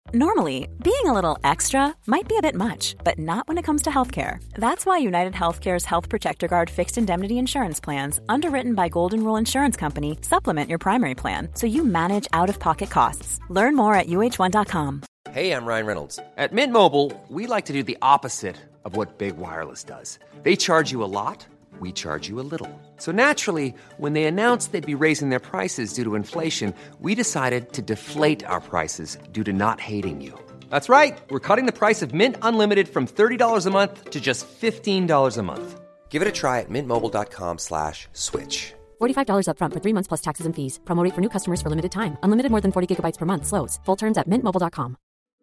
Normally, being a little extra might be a bit much, but not when it comes to healthcare. That's why United Healthcare's Health Protector Guard fixed indemnity insurance plans, underwritten by Golden Rule Insurance Company, supplement your primary plan so you manage out-of-pocket costs. Learn more at uh1.com. Hey, I'm Ryan Reynolds. At Mint Mobile, we like to do the opposite of what Big Wireless does. They charge you a lot, we charge you a little. So naturally, when they announced they'd be raising their prices due to inflation, we decided to deflate our prices due to not hating you. That's right. We're cutting the price of Mint Unlimited from $30 a month to just $15 a month. Give it a try at mintmobile.com/switch. $45 up front for 3 months plus taxes and fees. Promo rate for new customers for limited time. Unlimited more than 40 gigabytes per month. Slows full terms at mintmobile.com.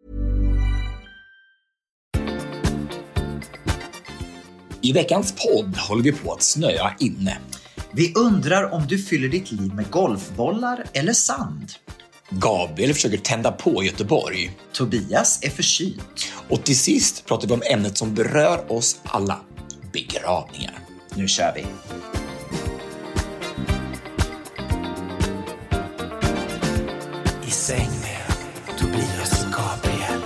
I veckans podd håller vi på att snöa inne. Vi undrar om du fyller ditt liv med golfbollar eller sand. Gabriel försöker tända på Göteborg. Tobias är förkyld. Och till sist pratar vi om ämnet som berör oss alla. Begravningar. Nu kör vi. I säng med Tobias och Gabriel.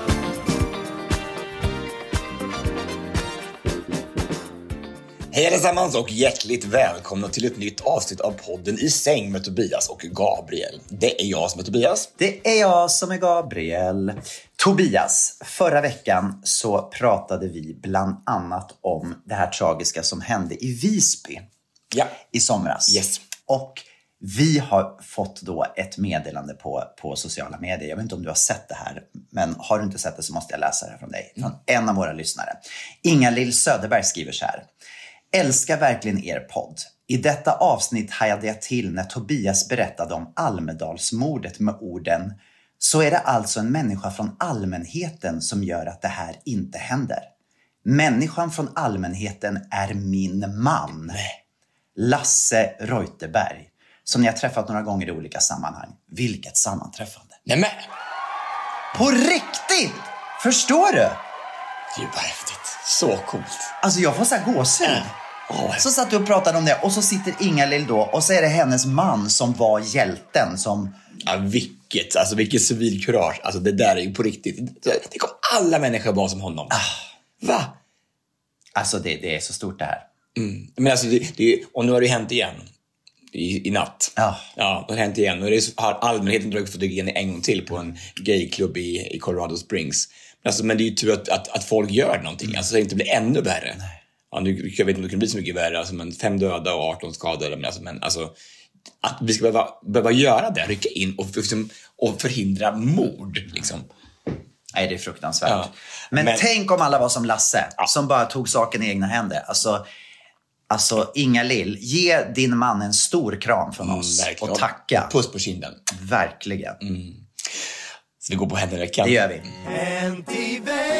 Hej allesammans och hjärtligt välkomna till ett nytt avsnitt av podden I säng med Tobias och Gabriel. Det är jag som är Tobias. Det är jag som är Gabriel. Tobias, förra veckan så pratade vi bland annat om det här tragiska som hände i Visby i somras. Yes. Och vi har fått då ett meddelande på sociala medier. Jag vet inte om du har sett det här, men har du inte sett det så måste jag läsa det från dig. Från en av våra lyssnare. Inga-Lill Söderberg skriver så här. Älskar verkligen er podd. I detta avsnitt hajade jag till när Tobias berättade om Almedalsmordet med orden: så är det alltså en människa från allmänheten som gör att det här inte händer. Människan från allmänheten är min man. Lasse Reuterberg. Som jag har träffat några gånger i olika sammanhang. Vilket sammanträffande. Nämen! På riktigt! Förstår du? Gud vad häftigt. Så coolt. Alltså jag får så här gåshud. Så satt du och pratade om det. Och så sitter Inga-Lill då. Och så är det hennes man som var hjälten. Som... Ja, vilket civilkurage. Alltså det där är ju på riktigt. Tänk om alla människor var som honom. Va? Alltså det är så stort det här. Men alltså och nu har det hänt igen. I natt. Ja, det har hänt igen. Och har allmänheten dragit fotogen en gång till på en gayklubb i Colorado Springs. Men det är ju tur att folk gör någonting. Alltså det inte blir ännu värre. Ja, nu, jag vet inte om det kan bli så mycket värre. Alltså, men 5 döda och 18 skadade. Men alltså att vi ska behöva göra det. Rycka in och förhindra mord. Liksom. Nej, det är fruktansvärt. Men tänk om alla var som Lasse. Som bara tog saken i egna händer. Alltså Inga-Lill, ge din man en stor kram från oss. Verkligen. Och tacka. Puss på kinden. Verkligen. Så vi går på Hänt i veckan. Det gör vi. Hänt i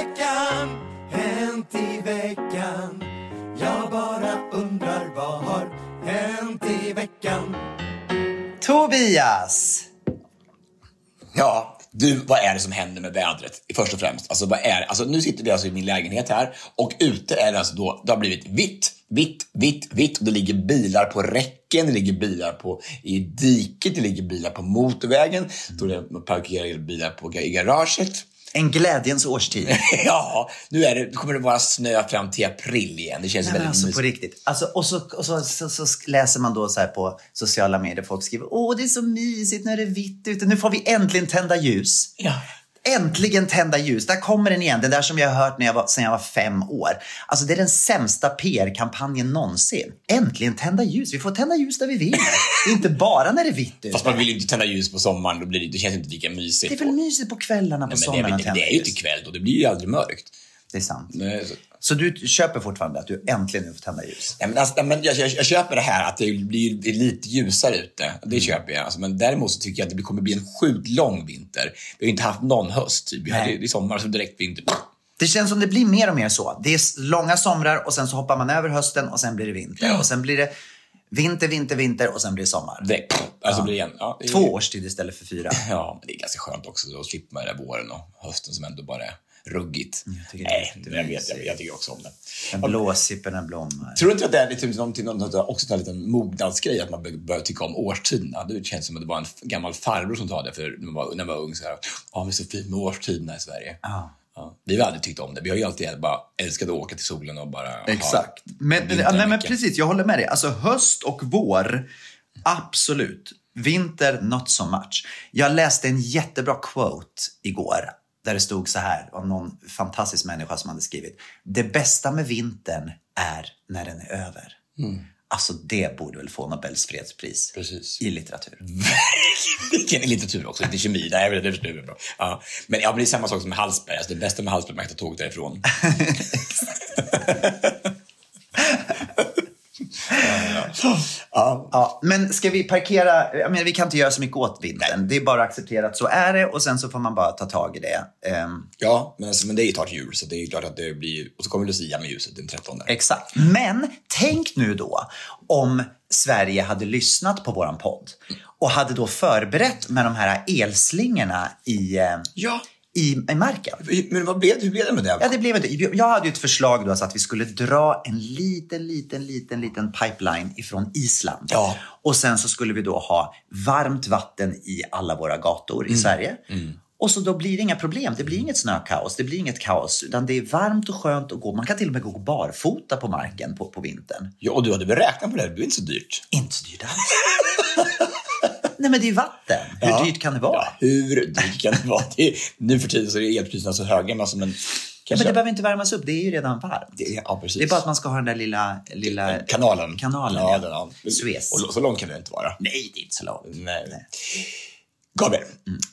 veckan. Jag bara undrar vad har hänt i veckan. Tobias! Ja, vad är det som händer med vädret? Först och främst, alltså nu sitter vi alltså i min lägenhet här. Och ute är det alltså då, det har blivit vitt. Och det ligger bilar på räcken, det ligger bilar i diket, det ligger bilar på motorvägen. Då det parkerar bilar i garaget. En glädjens årstid. Ja, nu kommer det vara snö fram till april igen. Det känns väldigt mysigt. På riktigt. Alltså, och så läser man då så här på sociala medier. Folk skriver, det är så mysigt när det är vitt ute. Nu får vi äntligen tända ljus. Ja. Äntligen tända ljus. Där kommer den igen. Den där som jag har hört sedan jag var 5 år. Alltså det är den sämsta PR-kampanjen någonsin. Äntligen tända ljus. Vi får tända ljus där vi vill. Inte bara när det är vitt ute. Fast man vill ju inte tända ljus på sommaren. Det känns inte lika mysigt. Det är väl mysigt på kvällarna på sommaren. Det är ju inte kväll då. Det blir ju aldrig mörkt. Det är sant. Nej, så du köper fortfarande att du äntligen får tända ljus? Ja, men jag köper det här att det blir lite ljusare ute. Det köper jag. Alltså, men däremot så tycker jag att det kommer bli en sjukt lång vinter. Vi har inte haft någon höst. Typ. Vi hade i sommar så direkt vinter. Det känns som det blir mer och mer så. Det är långa somrar och sen så hoppar man över hösten och sen blir det vinter. Och sen blir det vinter och sen blir det sommar. Blir det igen. 2 årstid istället för 4. Ja, men det är ganska skönt också. Då slipper man det våren och hösten som ändå bara är ruggigt. Jag tycker också om det. En blåsipporna blommar. Tror du inte att det är också en liten mognadsgrej att man börjar tycka om årstiderna? Det känns som att det var en gammal farbror som sa det för när man var ung så här. Ja, vi är så fint med årstiderna i Sverige. Ja. Vi har aldrig tyckt om det. Vi har ju alltid bara älskat att åka till solen och bara... Exakt. Men precis, jag håller med dig. Alltså höst och vår, absolut. Vinter, not so much. Jag läste en jättebra quote igår. Där det stod så här om någon fantastisk människa som hade skrivit. Det bästa med vintern är när den är över. Alltså det borde väl få Nobels fredspris. Precis. I litteratur. Vilken i litteratur också, inte kemi. Nej, det är bra. Ja. Men det är samma sak som med Hallsberg. Alltså, det bästa med Hallsberg är att ta tåget därifrån. Ja, men ska vi parkera? Jag menar, vi kan inte göra så mycket åt vintern. Det är bara accepterat, så är det. Och sen så får man bara ta tag i det. Ja, men det är ju klart jul. Så det är klart att det blir... Och så kommer Lucia med ljuset den 13. Exakt. Men tänk nu då om Sverige hade lyssnat på våran podd. Och hade då förberett med de här elslingorna i marken. Men hur blev det med det? Ja, det blev inte. Jag hade ju ett förslag då så att vi skulle dra en liten pipeline ifrån Island. Ja. Och sen så skulle vi då ha varmt vatten i alla våra gator i Sverige. Och så då blir det inga problem. Det blir inget snökaos. Det blir inget kaos. Utan det är varmt och skönt att gå. Man kan till och med gå barfota på marken på vintern. Ja, och du hade väl räknat på det. Det blir inte så dyrt. Inte så dyrt alls. Nej, men det är vatten. Hur dyrt kan det vara? Ja, hur dyrt kan det vara? Nu för tiden så är elpriserna så höga. Men men det behöver inte värmas upp. Det är ju redan varmt. Precis. Det är bara att man ska ha den där lilla kanalen. Ja. Suez. Och så långt kan det inte vara. Nej, det är inte så långt. Nej. Gabriel,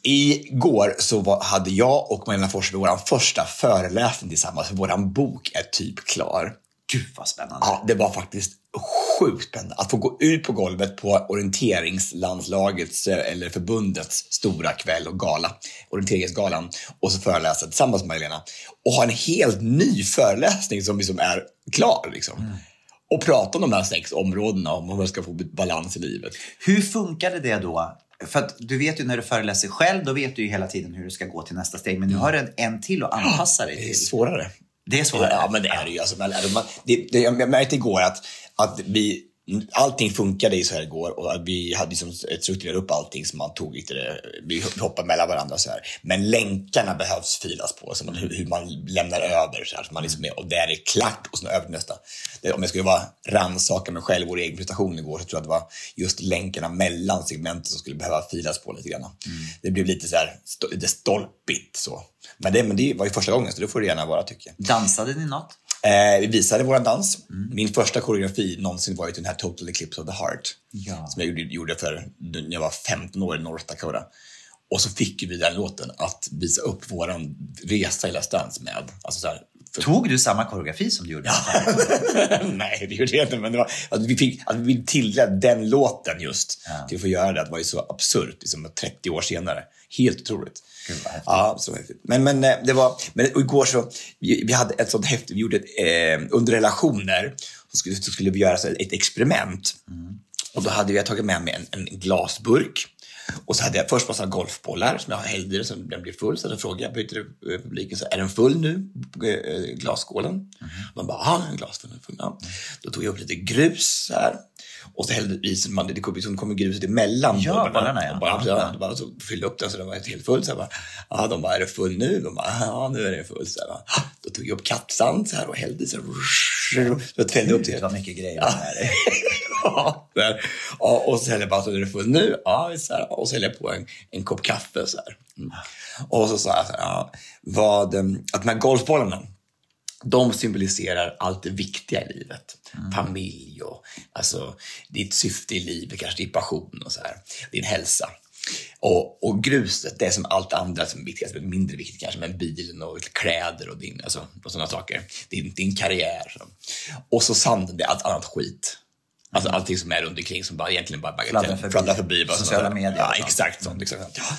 igår så hade jag och Magdalena Forsberg vår första föreläsning tillsammans. Våran bok är typ klar. Gud vad spännande. Ja, det var faktiskt sjukt spännande att få gå ut på golvet på orienteringslandslagets eller förbundets stora kväll och gala, orienteringsgalan, och så föreläsa tillsammans med Magdalena och ha en helt ny föreläsning som liksom är klar liksom. Och prata om de här 6 områdena, om hur man ska få balans i livet. Hur funkade det då? För att du vet ju när du föreläser själv, då vet du ju hela tiden hur du ska gå till nästa steg. Men nu har du en till att anpassa dig till. Det är svårare. Det är svårare. Ja, men det är det ju. Alltså, jag märkte igår att allting funkade i så här igår. Och att vi hade liksom strukturerat upp allting som man tog lite. Vi hoppade mellan varandra så här. Men länkarna behövs filas på. Så hur man lämnar över så här. Så man liksom och där är klart och så över nästa. Om jag skulle vara rannsaka mig själv vår egen prestation igår, så tror jag att det var just länkarna mellan segmenten som skulle behöva filas på lite grann. Det blev lite så här lite stolpigt så. Men det var ju första gången, så det får det gärna vara, tycker jag. Dansade ni något? Vi visade våran dans. Min första koreografi någonsin var ju den här Total Eclipse of the Heart. Ja. Som jag gjorde när jag var 15 år i North Dakota. Och så fick vi den låten att visa upp våran resa i Let's Dance med. Alltså så här, Tog du samma koreografi som du gjorde? Nej, det gjorde jag inte. Men det var, att vi tilldelade den låten just till att få göra det. Det var ju så absurt, liksom 30 år senare. Helt otroligt. Ja, så häftigt. Men det var, men igår så vi hade ett sånt häftigt, vi gjorde under relationer så skulle vi göra så ett experiment. Och då hade vi tagit med mig en glasburk. Och så hade jag först massa golfbollar som jag hällde i, så den blev full. Så då frågade jag publiken, så är den full nu, glasskålen? De bara, ja, en glasfull. Ja. Då tog jag upp lite grus här. Och så hällde i, så det kom gruset emellan bollarna. Bara så fyllde upp den så den var helt full. Så jag bara, de bara, är det full nu? De bara, ja, nu är det full. Så här, då tog jag upp kattsand så här och hällde i så här. Så jag fällde upp det. Det var mycket grejer där. Ja, och så hällde jag bara, så är det full nu? Ja, så här, och så hällde jag på en kopp kaffe så här. Och så sa jag så här, att de här golfbollarna, de symboliserar allt det viktiga i livet. Familj och alltså, ditt syfte i livet, kanske din passion och så här, din hälsa. Och gruset, det är som allt andra som är viktigast, men mindre viktigt kanske, med bilen och kläder och din, alltså, och sådana saker. Din karriär. Så. Och så sanden, det är allt annat skit. Alltså allting som är runt omkring som bara egentligen bara fladdrar förbi. Sociala medier. Ja, exakt sånt. Exakt. Ja.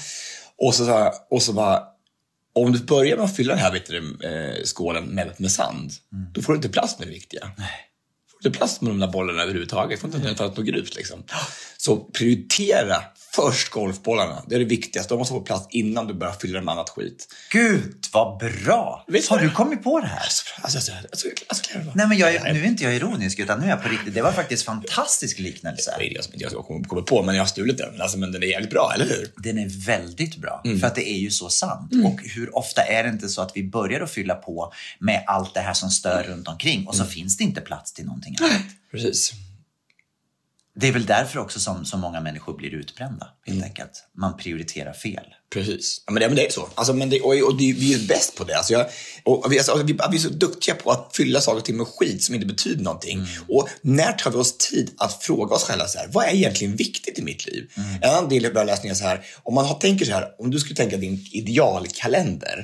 Och så bara, om du börjar med att fylla den här skålen med sand, då får du inte plats med det viktiga. Nej. Får du inte plats med de där bollarna överhuvudtaget. Får inte ens plats på grus liksom. Så prioritera Först golfbollarna. Det är det viktigaste. De måste få plats innan du börjar fylla dem med annat skit. Gud, vad bra! Har du kommit på det här? Nej, men nu är inte jag ironisk, utan nu är jag på riktigt. Det var faktiskt fantastisk liknelse. Det är det som inte jag kommer på, men jag har stulit den. Alltså, men den är jävligt bra, eller hur? Den är väldigt bra, för att det är ju så sant. Och hur ofta är det inte så att vi börjar att fylla på med allt det här som stör runt omkring, och så finns det inte plats till någonting annat. Precis. Det är väl därför också som så många människor blir utbrända, helt enkelt. Man prioriterar fel. Precis. Ja, men det är så. Alltså, men vi är bäst på det. Alltså, vi är så duktiga på att fylla saker till med skit som inte betyder någonting. Och när tar vi oss tid att fråga oss själva så här, vad är egentligen viktigt i mitt liv? En annan del av börjarläsningen är så här, tänker så här, om du skulle tänka din idealkalender,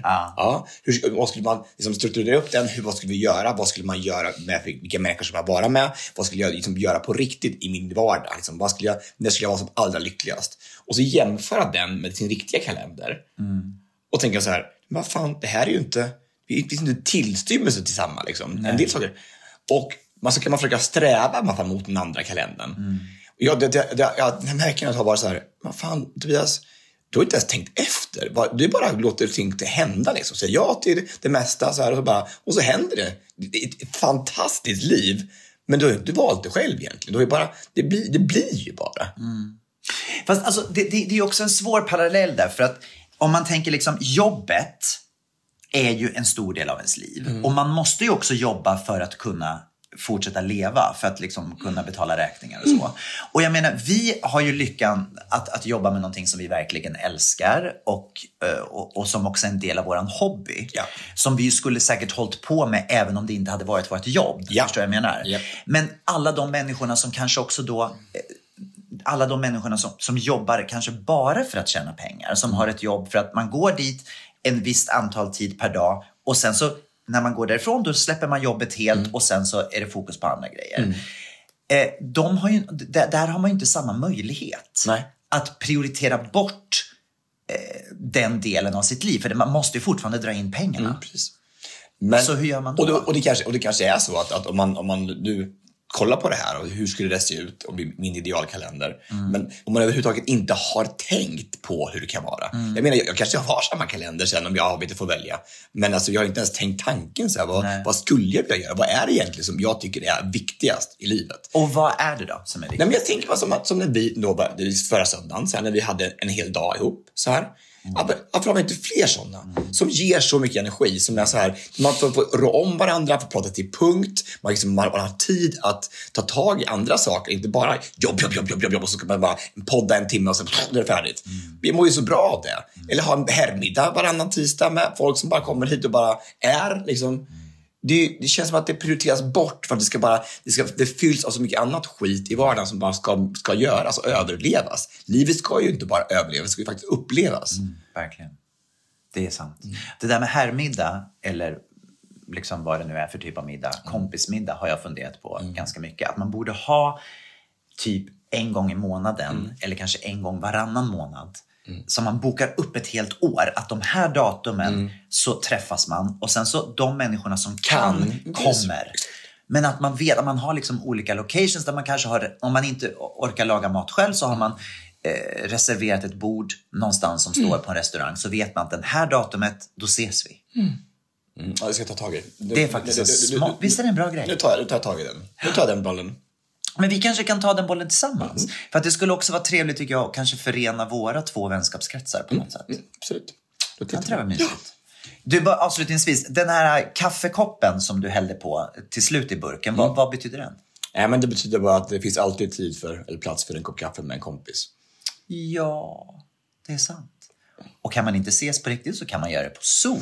vad skulle man liksom strukturera upp den? Vad skulle vi göra? Vad skulle man göra med vilka människor som jag vara med? Vad skulle jag liksom göra på riktigt i min vardag? Liksom, när skulle jag vara som allra lyckligast? Och så jämföra den med sin riktiga kalender. Och tänka så här, vad fan, det här är ju inte, det finns inte tillstymmelse till samma liksom. En del saker. Och så kan man försöka sträva mot den andra kalendern. Och den här kan jag ha varit så här, vad fan, Tobias, du har inte ens tänkt efter. Du bara låter ting hända liksom. Säger ja till det mesta så här, och så händer det. Det är ett fantastiskt liv. Men du har inte valt det själv egentligen. Du har ju bara, det blir ju bara. Fast alltså, det är också en svår parallell där, för att om man tänker liksom, jobbet är ju en stor del av ens liv. Och man måste ju också jobba för att kunna fortsätta leva, för att liksom kunna betala räkningar och så. Och jag menar, vi har ju lyckan att jobba med någonting som vi verkligen älskar och som också är en del av våran hobby. Ja. Som vi skulle säkert hållit på med även om det inte hade varit vårt jobb. Ja. Förstår jag menar? Ja. Men alla de människorna som kanske också då... Alla de människorna som jobbar kanske bara för att tjäna pengar. Som har ett jobb för att man går dit en visst antal tid per dag. Och sen så när man går därifrån, då släpper man jobbet helt. Och sen så är det fokus på andra grejer. Där har man ju inte samma möjlighet. Nej. Att prioritera bort den delen av sitt liv. För man måste ju fortfarande dra in pengarna. Precis. Men, så hur gör man då? Och det kanske är så att om man nu kolla på det här och hur skulle det se ut om min idealkalender. Men om man överhuvudtaget inte har tänkt på hur det kan vara. Jag menar, jag kanske har samma kalender sen om jag inte får välja. Men alltså, jag har inte ens tänkt tanken så här, vad skulle jag vilja göra? Vad är det egentligen som jag tycker är viktigast i livet? Och vad är det då som är viktigt? Nej, men jag tänker bara som när vi då, förra söndagen, så här, när vi hade en hel dag ihop så här. Varför har vi inte fler sådana som ger så mycket energi, som är så här, man får rå om varandra, får prata till punkt, man har tid att ta tag i andra saker, inte bara jobb och så kan man bara podda en timme och sen är det färdigt. Vi mår ju så bra av det. Eller ha en herrmiddag varannan tisdag med folk som bara kommer hit och bara är liksom. Det känns som att det prioriteras bort för att det fylls av så mycket annat skit i vardagen som bara ska göras och överlevas. Livet ska ju inte bara överlevas, det ska ju faktiskt upplevas. Verkligen. Det är sant. Det där med herrmiddag, eller liksom vad det nu är för typ av middag, kompismiddag, har jag funderat på ganska mycket. Att man borde ha typ en gång i månaden eller kanske en gång varannan månad. Så man bokar upp ett helt år, att de här datumen så träffas man, och sen så de människorna som kan kommer. Men att man vet att man har liksom olika locations där man kanske har, om man inte orkar laga mat själv, så har man reserverat ett bord någonstans som står på en restaurang, så vet man att den här datumet, då ses vi. Ja, jag ska ta tag i det. Det är faktiskt en smart, visst är det en bra grej? Nu tar jag tag i den. Nu tar jag den bollen. Men vi kanske kan ta den bollen tillsammans. För att det skulle också vara trevligt, tycker jag, att kanske förena våra 2 vänskapskretsar på något sätt. Absolut. Det tror jag var mysigt. Du, bara avslutningsvis, den här kaffekoppen som du hällde på till slut i burken, vad betyder den? Nej, men det betyder bara att det finns alltid tid eller plats för en kopp kaffe med en kompis. Ja, det är sant. Och kan man inte ses på riktigt, så kan man göra det på Zoom.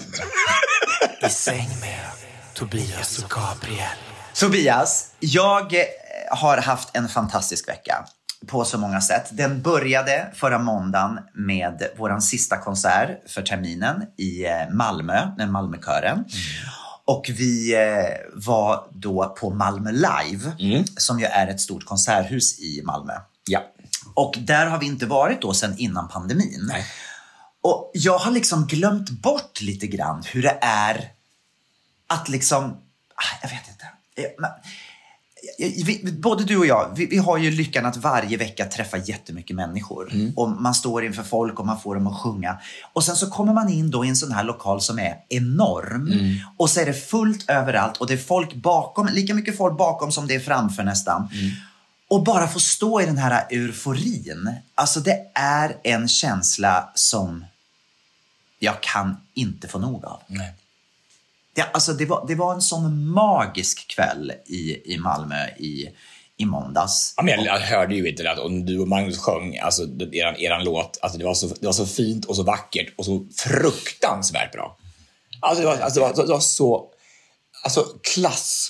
I säng med Tobias och Gabriel. Tobias, jag har haft en fantastisk vecka på så många sätt. Den började förra måndagen med våran sista konsert för terminen i Malmö, den Malmökören. Och vi var då på Malmö Live, som ju är ett stort konserthus i Malmö. Ja. Och där har vi inte varit då sedan innan pandemin. Nej. Och jag har liksom glömt bort lite grann hur det är att liksom, jag vet inte. både du och jag, vi har ju lyckan att varje vecka träffa jättemycket människor. Och man står inför folk och man får dem att sjunga. Och sen så kommer man in då i en sån här lokal som är enorm. Och så är det fullt överallt och det är folk bakom, lika mycket folk bakom som det är framför nästan. Och bara få stå i den här euforin. Alltså det är en känsla som jag kan inte få nog av. Nej. Det var en sån magisk kväll i Malmö i måndags. Ja, men jag hörde ju inte att du och Magnus sjöng alltså, eran låt. Alltså, det var så fint och så vackert och så fruktansvärt bra. Alltså, det var så... Alltså klass.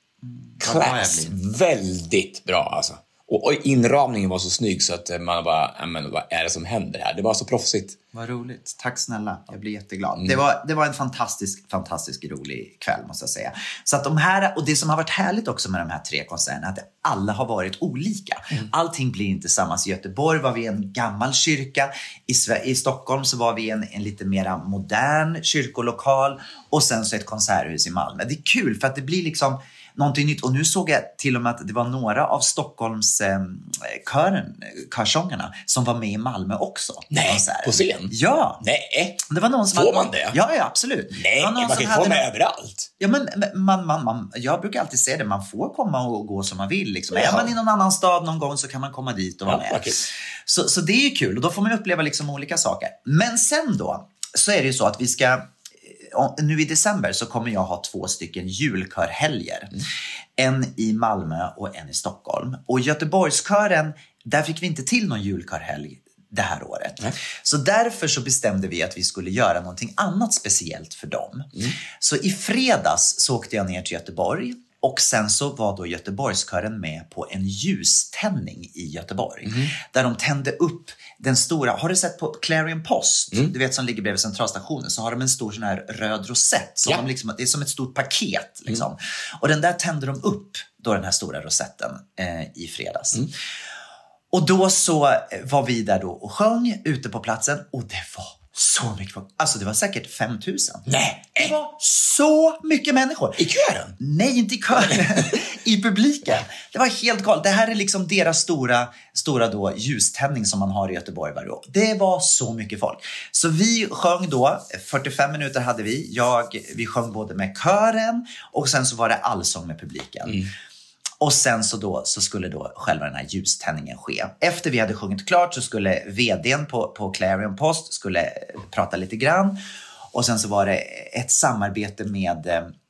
Väldigt bra alltså. Och inramningen var så snygg så att man bara, men vad är det som händer här? Det var så proffsigt. Vad roligt. Tack snälla. Jag blir jätteglad. Det var en fantastisk rolig kväll måste jag säga. Så att och det som har varit härligt också med de här 3 konserterna är att alla har varit olika. Allting blir inte samma. I Göteborg var vi en gammal kyrka. I Stockholm så var vi en lite mera modern kyrkolokal. Och sen så ett konserthus i Malmö. Det är kul för att det blir liksom någonting nytt. Och nu såg jag till och med att det var några av Stockholms körsångerna som var med i Malmö också. Nej, på scen? Ja. Nej. Det var någon som får man det? Ja, absolut. Nej, man kan få med överallt. Ja, men jag brukar alltid säga det. Man får komma och gå som man vill. Liksom. Är man i någon annan stad någon gång så kan man komma dit och vara med. Okay. Så det är ju kul. Och då får man uppleva liksom olika saker. Men sen då så är det ju så att vi ska... Nu i december så kommer jag ha 2 stycken julkörhelger. En i Malmö och en i Stockholm. Och Göteborgskören, där fick vi inte till någon julkörhelg det här året. Så därför så bestämde vi att vi skulle göra någonting annat speciellt för dem. Så i fredags så åkte jag ner till Göteborg. Och sen så var då Göteborgskören med på en ljuständning i Göteborg. Där de tände upp den stora... Har du sett på Clarion Post? Du vet som ligger bredvid centralstationen. Så har de en stor sån här röd rosett. Som de liksom, det är som ett stort paket. Liksom. Och den där tände de upp, då den här stora rosetten i fredags. Och då så var vi där då och sjöng ute på platsen. Och det var så mycket folk. Alltså det var säkert 5 000. Nej. Det var så mycket människor. I kören? Nej, inte i kören. I publiken. Det var helt galet. Det här är liksom deras stora då ljuständning som man har i Göteborg varje år. Det var så mycket folk. Så vi sjöng då, 45 minuter hade vi. Vi sjöng både med kören och sen så var det allsång med publiken. Och sen så skulle då själva den här ljuständningen ske. Efter vi hade sjungit klart så skulle vdn på Clarion Post skulle prata lite grann. Och sen så var det ett samarbete med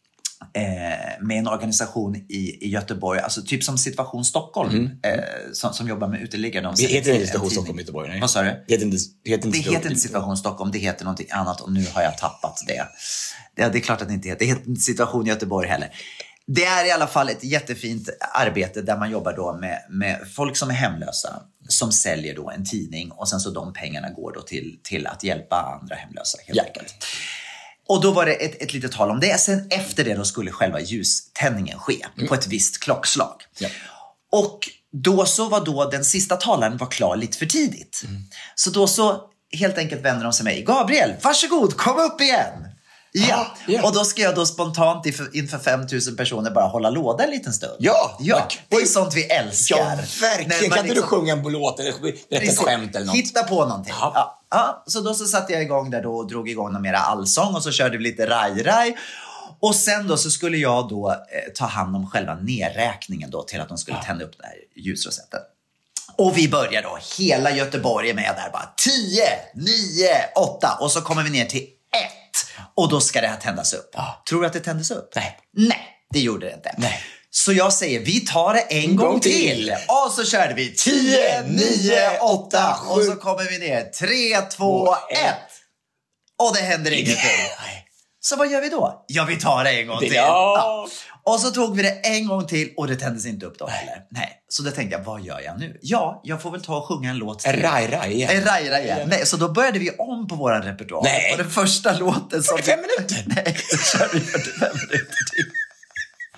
en organisation i Göteborg. Alltså typ som Situation Stockholm. Som jobbar med uteliggare. Det heter inte Situation Stockholm i Göteborg, nej. Vad sa du? Det heter inte Situation Stockholm. Det heter någonting annat och nu har jag tappat det. Det är klart att det inte heter. Det heter inte Situation Göteborg heller. Det är i alla fall ett jättefint arbete där man jobbar då med folk som är hemlösa som säljer då en tidning och sen så de pengarna går då till att hjälpa andra hemlösa helt enkelt. Och då var det ett litet tal om det. Sen efter det då skulle själva ljuständningen ske på ett visst klockslag. Och då så var då den sista talaren var klar lite för tidigt. Så då så helt enkelt vänder de sig mig. Gabriel, varsågod, kom upp igen! Ja, och då ska jag då spontant inför 5 000 personer bara hålla låda en liten stund. Ja, det är sånt vi älskar. Ja, verkligen. Kan inte du sjunga en låt eller ett skämt eller något? Hitta på någonting. Ja, så då så satte jag igång där då och drog igång någon mera allsång och så körde vi lite raj. Och sen då så skulle jag då ta hand om själva nedräkningen då till att de skulle tända upp den här ljusrosetten. Och vi börjar då, hela Göteborg är med där bara 10, 9, 8 och så kommer vi ner till 1. Och då ska det här tändas upp. Tror du att det tändes upp? Nej, det gjorde det inte. Nej. Så jag säger, vi tar det en gång till. Och så körde vi 10, 9, 8. Och så kommer vi ner 3, 2, 1. Och det händer ingenting. Så vad gör vi då? Ja, vi tar det en gång till. Ja. Och så tog vi det en gång till och det tändes inte upp då heller. Nej. Så då tänkte jag, vad gör jag nu? Ja, jag får väl ta och sjunga en låt till. Raj igen. Nej, så då började vi om på våran repertoar. Nej. Och den första låten som... 45 minuter? Nej, då kör vi 45 minuter till.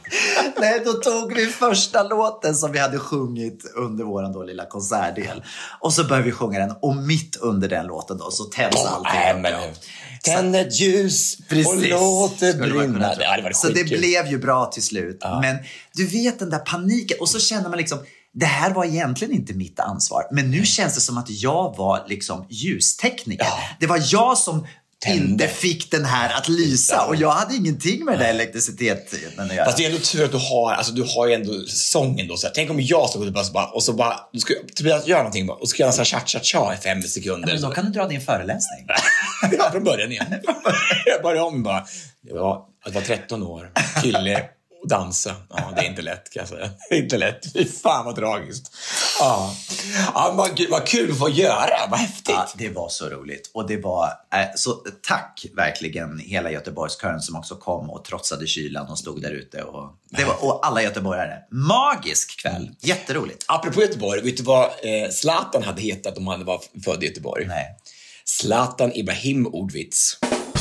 Nej, då tog vi första låten som vi hade sjungit under våran då lilla konsertdel. Och så började vi sjunga den. Och mitt under den låten då så tänds allting. Tänd ett ljus och låt det brinna. Så det blev ju bra till slut. Ja. Men du vet den där paniken. Och så känner man liksom, det här var egentligen inte mitt ansvar. Men nu känns det som att jag var liksom ljustekniker. Ja. Det var jag som inte fick den här att lysa. Ja. Och jag hade ingenting med det där elektriciteten att göra. Fast det är ändå tur att du har ju ändå sången då. Så här, tänk om jag stod och så bara du ska göra någonting och så ska jag göra så här cha-cha-cha i 5 sekunder. Ja, men då kan du dra din föreläsning. Ja, från början igen. Jag började om bara. Jag var 13 år, kille och dansa. Ja, det är inte lätt kan jag säga. Det är inte lätt. Fy fan vad tragiskt. Ja, vad kul att få göra. Vad häftigt. Ja, det var så roligt. Och det var så tack verkligen hela Göteborgskören som också kom och trotsade kylan och stod där ute. Och alla göteborgare. Magisk kväll. Jätteroligt. Apropå Göteborg, vet du vad Zlatan hade hetat om han var född i Göteborg? Nej. Zlatan Ibrahimovic.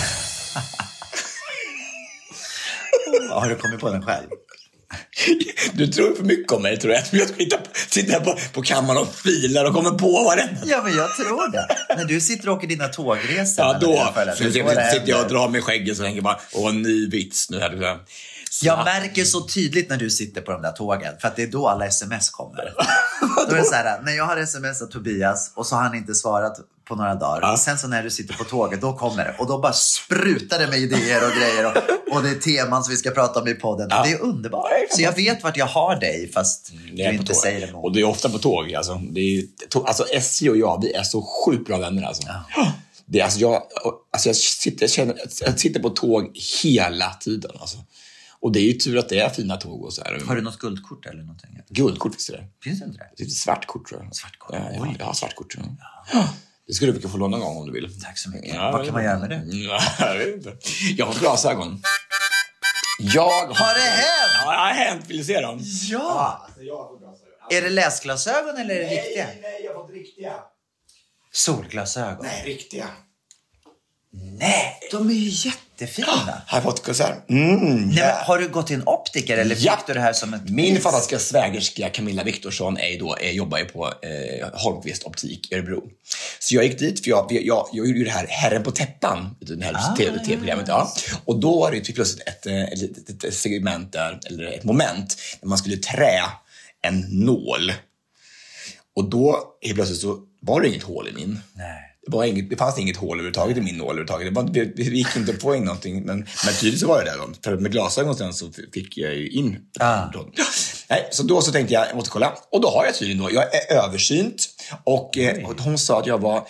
Har du kommit på den själv? Du tror för mycket om mig, tror jag. Jag ska sitta på kammaren och filar och kommer på vad det. Ja, men jag tror det. När du sitter och åker dina tågresor. Ja, då sitter jag och drar med skägget så tänker bara, ny vits nu här. Jag märker så tydligt när du sitter på de där tågen. För att det är då alla sms kommer. Då är det så här, när jag har smsat Tobias och så har han inte svarat på några dagar. Ja. Sen så när du sitter på tåget, då kommer det. Och då bara sprutar det med idéer och grejer. Och det är teman som vi ska prata om i podden. Ja. Det är underbart. Så jag vet vart jag har dig, fast du inte säger det. Och det är ofta på tåg. Alltså, alltså SJ och jag, vi är så sjukt bra vänner. Alltså. Ja. Det är, jag sitter på tåg hela tiden. Alltså. Och det är ju tur att det är fina tåg och så här. Har du något guldkort eller någonting? Guldkort, visst är det. Finns det inte det? Det är ett svart kort, tror jag. Svart kort? Jag har svart kort, tror jag. Ja. Det skulle du få låna någon gång om du vill. Tack så mycket. Vad kan man göra med det? Jag vet inte. Jag har glasögon. Har det hänt? Ja, det har hänt. Vill du se dem? Ja. Alltså, jag har fått glasögon. Är det läsglasögon eller är det riktiga? Nej, jag har fått riktiga. Solglasögon? Nej, riktiga. Nej, de är ju jättefina. Har jag fått konsert? Nej, har du gått till en optiker eller fick du det här som ett... Min fantastiska svägerska Camilla Viktorsson jobbar ju på Holmqvist optik i Örebro. Så jag gick dit för jag gjorde ju det här Herren på täppan, det här tv-programmet. Ja. Och då var det plötsligt ett segment där, eller ett moment där man skulle trä en nål. Och då helt plötsligt så var det inget hål i min. Nej. Det fanns inget hål överhuvudtaget i min nål överhuvudtaget. Det gick inte på in någonting. Men tydligt så var det där då. För med glasögon sen så fick jag ju in. Nej, så då så tänkte jag måste kolla. Och då har jag tydligen då. Jag är översynt. Och hon sa att jag var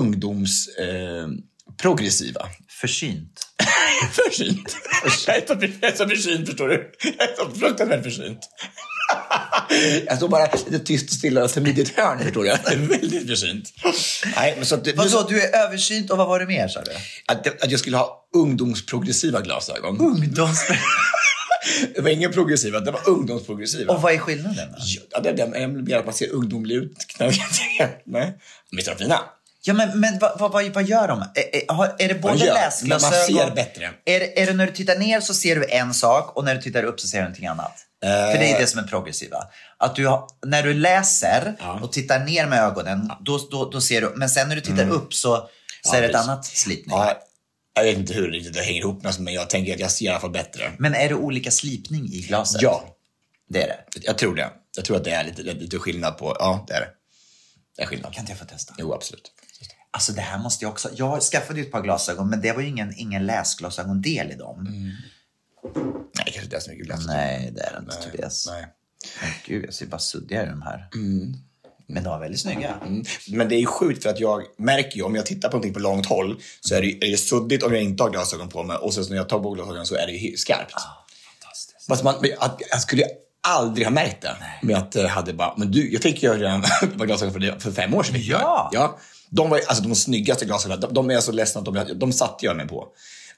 progressiva. Försynt. Försynt. Jag är så försynt, förstår du. Jag är så fruktansvärt försynt. Jag står bara lite tyst och stilla och i ditt hörn, förstår jag. Det är väldigt försynt. Nej, men så att vadå, du är översynt och vad var det mer, sa du? Att jag skulle ha ungdomsprogressiva glasögon. Det var ingen progressiva, det var ungdomsprogressiva. Och vad är skillnaden? Ja, det är att man ser ungdomlig ut. Nej, men så fina. Ja, men vad gör de? Är det både läsglasögon? Man ser bättre. Är det när du tittar ner så ser du en sak och när du tittar upp så ser du någonting annat? För det är det som är progressiva. Att när du läser och tittar ner med ögonen, då ser du. Men sen när du tittar upp så är det ett annat slipning. Ja, jag vet inte hur det hänger ihop, men jag tänker att jag ser i alla fall bättre. Men är det olika slipning i glaset? Ja. Det är det? Jag tror det. Jag tror att det är lite skillnad på... Ja, det är det. Det är skillnad. Kan inte jag få testa? Jo, absolut. Alltså det här måste jag också... Jag skaffade ju ett par glasögon, men det var ju ingen läsglasögon-del i dem. Nej, kanske inte är så mycket glasögon. Nej, det är det inte, Tobias. Nej. Men gud, jag ser bara suddigare i de här. Men de var väldigt snygga. Men det är ju sjukt för att jag märker ju, om jag tittar på någonting på långt håll så är det suddigt om jag inte har glasögon på mig. Och sen när jag tar på glasögon så är det ju skarpt. Fantastiskt. Fast jag skulle aldrig ha märkt det. Nej. Med att jag hade bara... Men du, jag fick ju redan glasögon för 5 år sedan. Ja. De var alltså de snyggaste glasögonen. De är så ledsna att de satte jag mig på.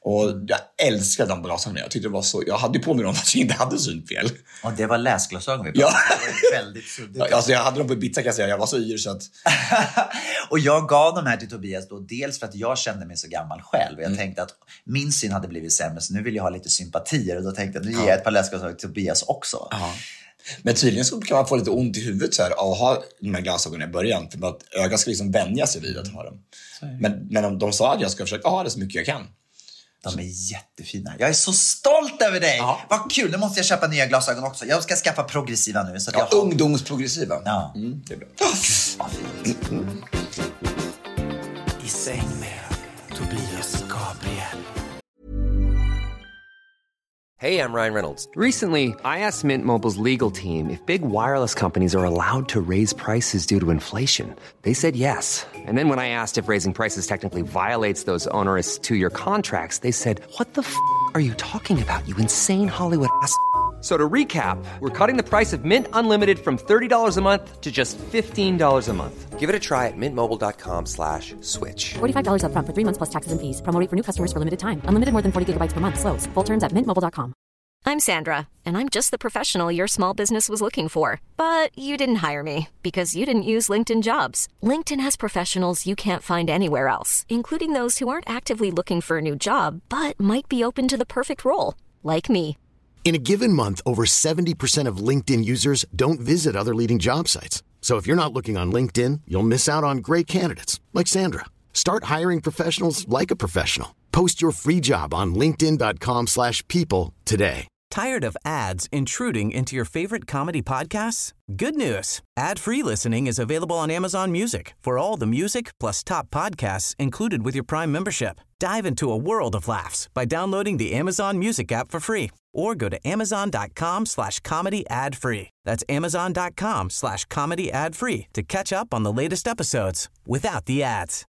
Och jag älskade de glasögonen. Jag tyckte det var så... Jag hade ju på mig dem fast jag inte hade synfel. Och det var läsglasögon vi pratade. Det var väldigt suddigt. Alltså jag hade dem på Ibiza kan jag säga. Jag var så yr så att... Och jag gav de här till Tobias då, dels för att jag kände mig så gammal själv. Och jag tänkte att min syn hade blivit sämre, så nu vill jag ha lite sympatier. Och då tänkte jag, nu ger jag ett par läsglasögon till Tobias också. Ja. Men tydligen så kan man få lite ont i huvudet så här, av att ha de här glasögonen i början. För att ögat ska liksom vänja sig vid att ha dem. Men de sa att jag ska försöka ha det så mycket jag kan. De är jättefina. Jag är så stolt över dig. Ja. Vad kul, nu måste jag köpa nya glasögon också. Jag ska skaffa progressiva nu. Så att jag har... Ungdomsprogressiva. Ja. Det är bra. Vad fint. I säng med Tobias Gabriel. Hey, I'm Ryan Reynolds. Recently, I asked Mint Mobile's legal team if big wireless companies are allowed to raise prices due to inflation. They said yes. And then when I asked if raising prices technically violates those onerous 2-year contracts, they said, "What the f*** are you talking about, you insane Hollywood ass?" So to recap, we're cutting the price of Mint Unlimited from $30 a month to just $15 a month. Give it a try at mintmobile.com/switch. $45 up front for 3 months plus taxes and fees. Promo rate for new customers for limited time. Unlimited more than 40 gigabytes per month. Slows full terms at mintmobile.com. I'm Sandra, and I'm just the professional your small business was looking for. But you didn't hire me because you didn't use LinkedIn Jobs. LinkedIn has professionals you can't find anywhere else, including those who aren't actively looking for a new job, but might be open to the perfect role, like me. In a given month, over 70% of LinkedIn users don't visit other leading job sites. So if you're not looking on LinkedIn, you'll miss out on great candidates like Sandra. Start hiring professionals like a professional. Post your free job on linkedin.com/people today. Tired of ads intruding into your favorite comedy podcasts? Good news. Ad-free listening is available on Amazon Music for all the music plus top podcasts included with your Prime membership. Dive into a world of laughs by downloading the Amazon Music app for free or go to amazon.com/comedy ad-free. That's amazon.com/comedy ad-free to catch up on the latest episodes without the ads.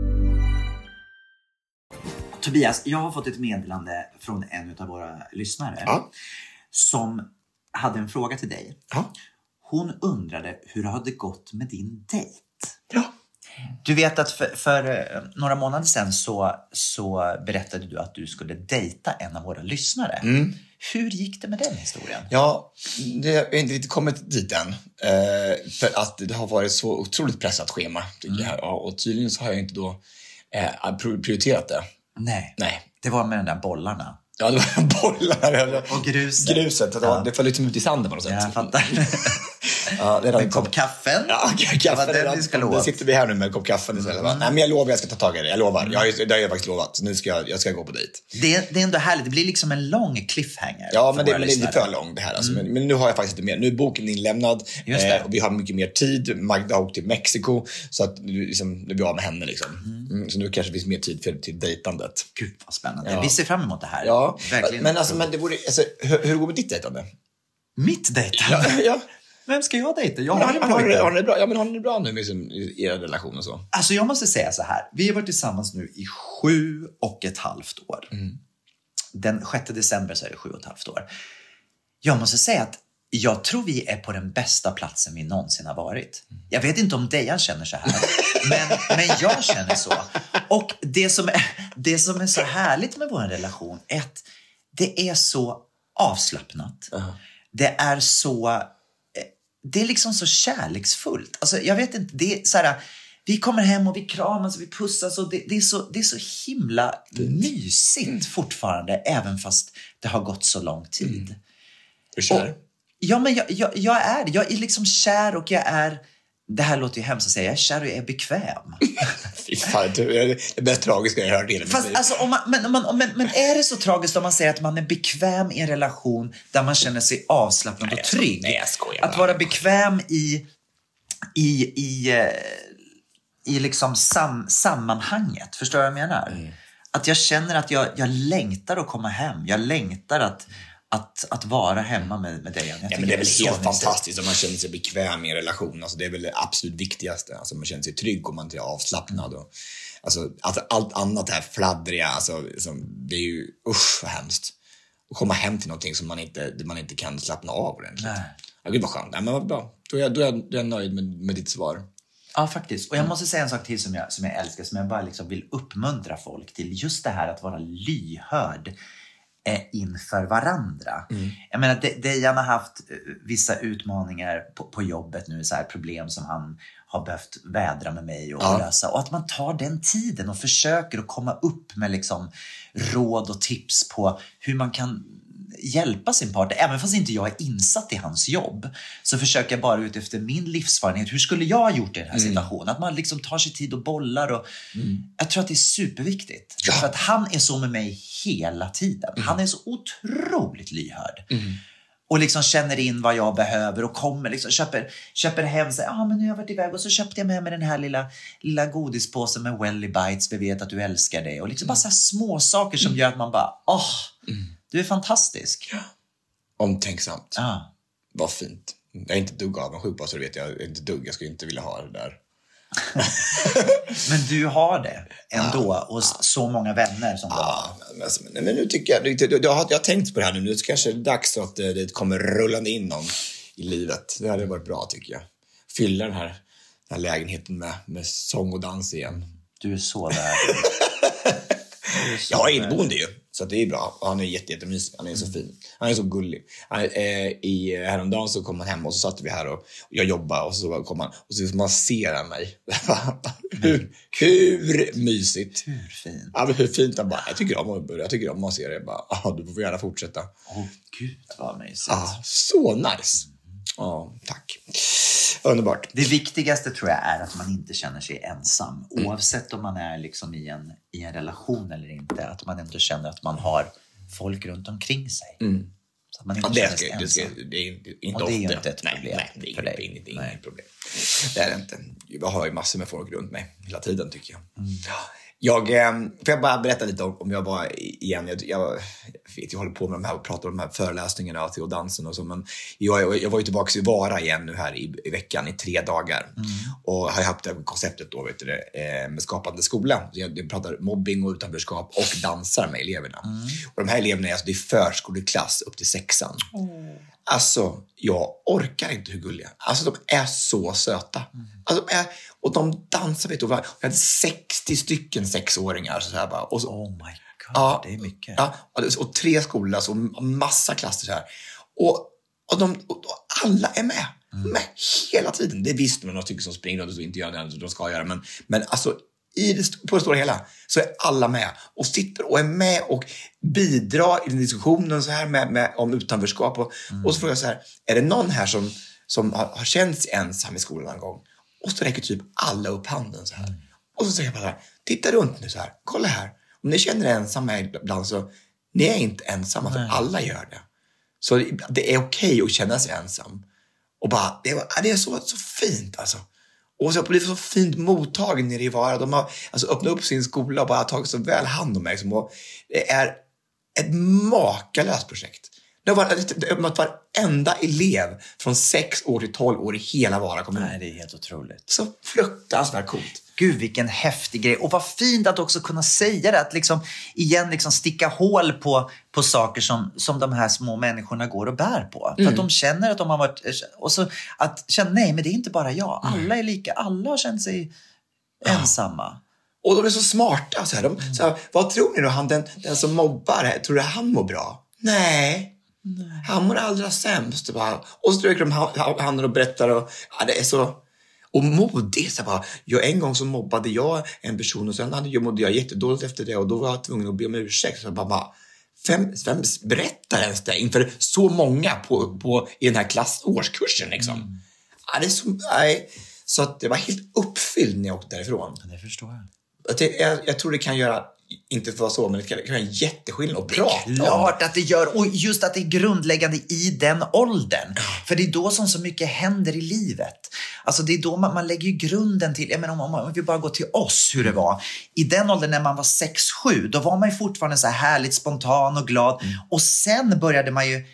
Tobias, jag har fått ett meddelande från en av våra lyssnare som hade en fråga till dig. Ja. Hon undrade hur det hade gått med din dejt. Ja. Du vet att för några månader sedan så berättade du att du skulle dejta en av våra lyssnare. Mm. Hur gick det med den historien? Ja, det har inte riktigt kommit dit än. För att det har varit så otroligt pressat schema, tycker jag. Ja, och tydligen så har jag inte då prioriterat det. Nej, det var med de där bollarna. Ja, det var bollarna. Och gruset. Det föll liksom ut i sanden på något sätt. Jag fattar. Ja, en kopp kaffen. Ja, kaffen. Nu sitter vi här nu med en kopp kaffen istället. Nej, men jag lovar, jag ska ta tag i det. Jag lovar. Det har jag faktiskt lovat. Så nu jag ska gå på dejt. Det är ändå härligt. Det blir liksom en lång cliffhanger. Ja, men det är lite för lång det här. Alltså. Men nu har jag faktiskt inte mer. Nu är boken inlämnad. Och vi har mycket mer tid. Magda har åkt till Mexiko. Så att nu blir av med henne liksom. Så nu kanske det finns mer tid till dejtandet. Gud vad spännande. Vi ser fram emot det här. Ja, verkligen. Men det vore, hur går det med ditt dejtande? Mitt dejtande? Ja. Vem ska jag dejta? Har ni det bra? Ja, men har ni det bra nu med er relation och så? Alltså jag måste säga så här. Vi har varit tillsammans nu i 7,5 år. Den 6 december så är det 7,5 år. Jag måste säga att jag tror vi är på den bästa platsen vi någonsin har varit. Jag vet inte om Dejan känner så här. men jag känner så. Och det som är så härligt med vår relation är att det är så avslappnat. Det är liksom så kärleksfullt. Alltså jag vet inte, det är så här, vi kommer hem och vi kramas och vi pussas och det är så himla mysigt fortfarande, även fast det har gått så lång tid. Är du kär? Ja, men jag är liksom kär och jag är, det här låter ju hemskt att säga, jag är kär och jag är bekväm. Fy fan, det är det mest tragiska jag har hört. Fast alltså, men är det så tragiskt om man säger att man är bekväm i en relation där man känner sig avslappnad och trygg? Nej, jag skojar. Att vara bekväm i liksom sammanhanget. Förstår du vad jag menar? Att jag känner att jag längtar att komma hem. Jag längtar att vara hemma med dig. Ja, men det är väl helt fantastiskt om man känner sig bekväm i en relation. Alltså, det är väl det absolut viktigaste. Alltså, man känner sig trygg och man är avslappnad. Och, alltså, allt annat här fladdriga, alltså, det är ju vad hemskt. Att komma hem till någonting som man inte kan slappna av ordentligt. Ja, gud vad skönt. Nej, men vad bra. Då är jag nöjd med ditt svar. Ja, faktiskt. Och jag måste säga en sak till som jag älskar, som jag bara liksom vill uppmuntra folk till. Just det här att vara lyhörd inför varandra. Jag menar, Dejan har haft vissa utmaningar på jobbet nu, så här problem som han har behövt vädra med mig och lösa. Och att man tar den tiden och försöker att komma upp med liksom råd och tips på hur man kan hjälpa sin partner. Även fast inte jag är insatt i hans jobb, så försöker jag bara ut efter min livserfarenhet. Hur skulle jag ha gjort i den här situationen? Att man liksom tar sig tid och bollar. Och jag tror att det är superviktigt. Ja. För att han är så med mig hela tiden. Han är så otroligt lyhörd. Och liksom känner in vad jag behöver och kommer liksom köper hem sig. Men nu har jag varit iväg och så köpte jag med mig den här lilla godispåsen med Welly Bites. Vi vet att du älskar det. Och liksom bara så här små saker som gör att man bara, du är fantastisk. Ja. Omtänksamt. Vad fint. Jag är inte dugg avundsjuk på, så vet jag är inte dugg. Jag skulle inte vilja ha det där. Men du har det ändå. Och så många vänner som du har. Men nu tycker jag har tänkt på det här nu. Nu kanske det är dags att det kommer rullande in någon i livet. Det hade varit bra, tycker jag. Fylla den här lägenheten med sång och dans igen. Du är så där. Jag är inneboende ju. Så det är bra. Han är jättemysig. Han är så fin. Han är så gullig. Häromdagen så kom han hem och så satt vi här och jag jobbade, och så kom han och så masserade mig. Hur mysigt. Hur fint. Ja, men hur fint. Jag tycker om att massera. Jag bara, du får gärna fortsätta. Gud vad mysigt. Så nice. Tack. Underbart. Det viktigaste tror jag är att man inte känner sig ensam. Oavsett om man är liksom i en relation eller inte. Att man ändå känner att man har folk runt omkring sig. Så att man inte känner sig ensam. Det är inte och det är ju inte ett problem. Nej, det är inget problem. Det är det inte. Jag har ju massor med folk runt mig hela tiden, tycker jag. Får jag bara berätta lite om jag var igen. Jag håller på med de här och pratar om de här föreläsningarna och dansen och så. Men jag var ju tillbaka i Vara igen nu här i veckan i 3 dagar. Och har haft det konceptet då, med skapande skola. Jag pratar mobbing och utanförskap och dansar med eleverna. Och de här eleverna är det är förskoleklass upp till 6:an. Alltså, jag orkar inte hur gulliga. Alltså, de är så söta. Alltså, och de dansar, vet du. Jag hade 60 stycken 6-åringar. Så här bara. Och så, oh my god, det är mycket. Ja, och 3 skolor, så massa klasser så här. Och alla är med. Med hela tiden. Det visste man, några stycken som springer och inte gör det de ska göra. Men alltså, på det stora hela så är alla med och sitter och är med och bidrar i den diskussionen så här om utanförskap och så frågar jag så här, är det någon här som har känt sig ensam i skolan en gång? Och så räcker typ alla upp handen så här. Och så säger jag bara så här, titta runt nu så här, kolla här, om ni känner er ensamma ibland, så ni är inte ensamma, för alla gör det. Så det är okej att känna sig ensam. Och bara, det är så fint alltså. Och så har blivit så fint mottagen nere i Vara. De har öppnat upp sin skola och bara tagit så väl hand om mig. Och det är ett makalöst projekt. Det har varit varenda elev från 6 år till 12 år i hela Vara kommun. Nej, det är helt otroligt. Så fruktansvärt coolt. Gud, vilken häftig grej. Och vad fint att också kunna säga det. Att liksom sticka hål på saker som de här små människorna går och bär på. För att de känner att de har varit... Och så att känna, nej, men det är inte bara jag. Alla är lika. Alla har känt sig ensamma. Och de är så smarta. Så här, vad tror ni då? Den som mobbar, tror du han mår bra? Nej. Han mår allra sämst. Och så stryker de handen och berättar. Och, det är så... Och modigt, så bara, en gång så mobbade jag en person och sen mådde jag jättedåligt efter det och då var jag tvungen att be om ursäkt. Så bara vem berättar ens det inför så många i den här årskursen liksom. Det är så att det var helt uppfylld när jag åkte därifrån. Det förstår jag. Jag tror det kan göra, inte för så, men det kan göra en jätteskillnad och prata. Klart att det gör, och just att det är grundläggande i den åldern. För det är då som så mycket händer i livet. Alltså det är då man lägger ju grunden till, jag menar, om vi bara går till oss hur det var. I den åldern när man var 6-7, då var man ju fortfarande så här härligt spontan och glad. Och sen började man ju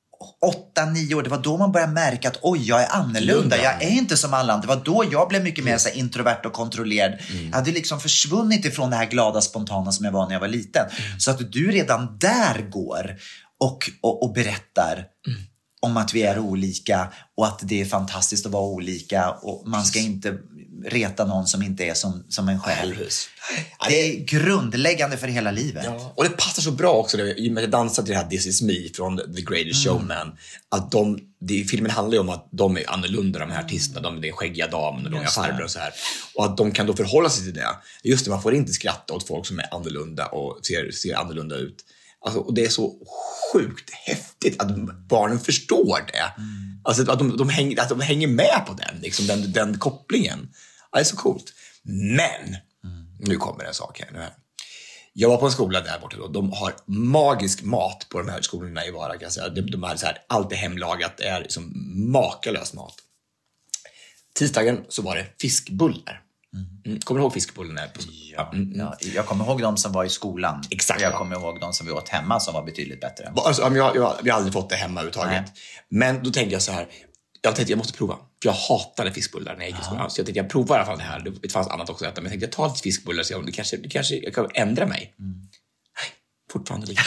8-9 år, det var då man började märka att oj, jag är annorlunda, jag är inte som alla andra. Det var då jag blev mycket mer så här introvert och kontrollerad. Jag hade liksom försvunnit ifrån det här glada, spontana som jag var när jag var liten. Så att du redan där går och berättar om att vi är olika och att det är fantastiskt att vara olika och man ska inte reta någon som inte är som en själv. Det är grundläggande för hela livet. Ja. Och det passar så bra också i och med att jag dansade till det här This Is Me från The Greatest Showman. Att filmen handlar ju om att de är annorlunda, de här artisterna. De är skäggiga damen och de är farbror och så här. Och att de kan då förhålla sig till det. Just det, man får inte skratta åt folk som är annorlunda och ser annorlunda ut. Alltså, och det är så sjukt häftigt att barnen förstår det. Alltså att de hänger med på den, liksom, den kopplingen. Ja, det är så coolt. Men, nu kommer en sak här. Jag var på en skola där borta då. De har magisk mat på de här skolorna i Vara. De har så här, allt är hemlagat. Det är liksom makalös mat. Tisdagen så var det fiskbullar. Kommer du ihåg fiskbullarna? Ja, jag kommer ihåg de som var i skolan. Exakt. Jag kommer ihåg de som vi åt hemma som var betydligt bättre. Alltså, vi har aldrig fått det hemma överhuvudtaget. Men då tänkte jag så här. Jag tänkte jag måste prova. För jag hatade fiskbullar när jag gick i skolan. Så jag tänkte jag provar i alla fall det här. Det fanns annat också att äta. Men jag tänkte jag tar lite fiskbullar så det kanske jag kan ändra mig. Nej, fortfarande lika.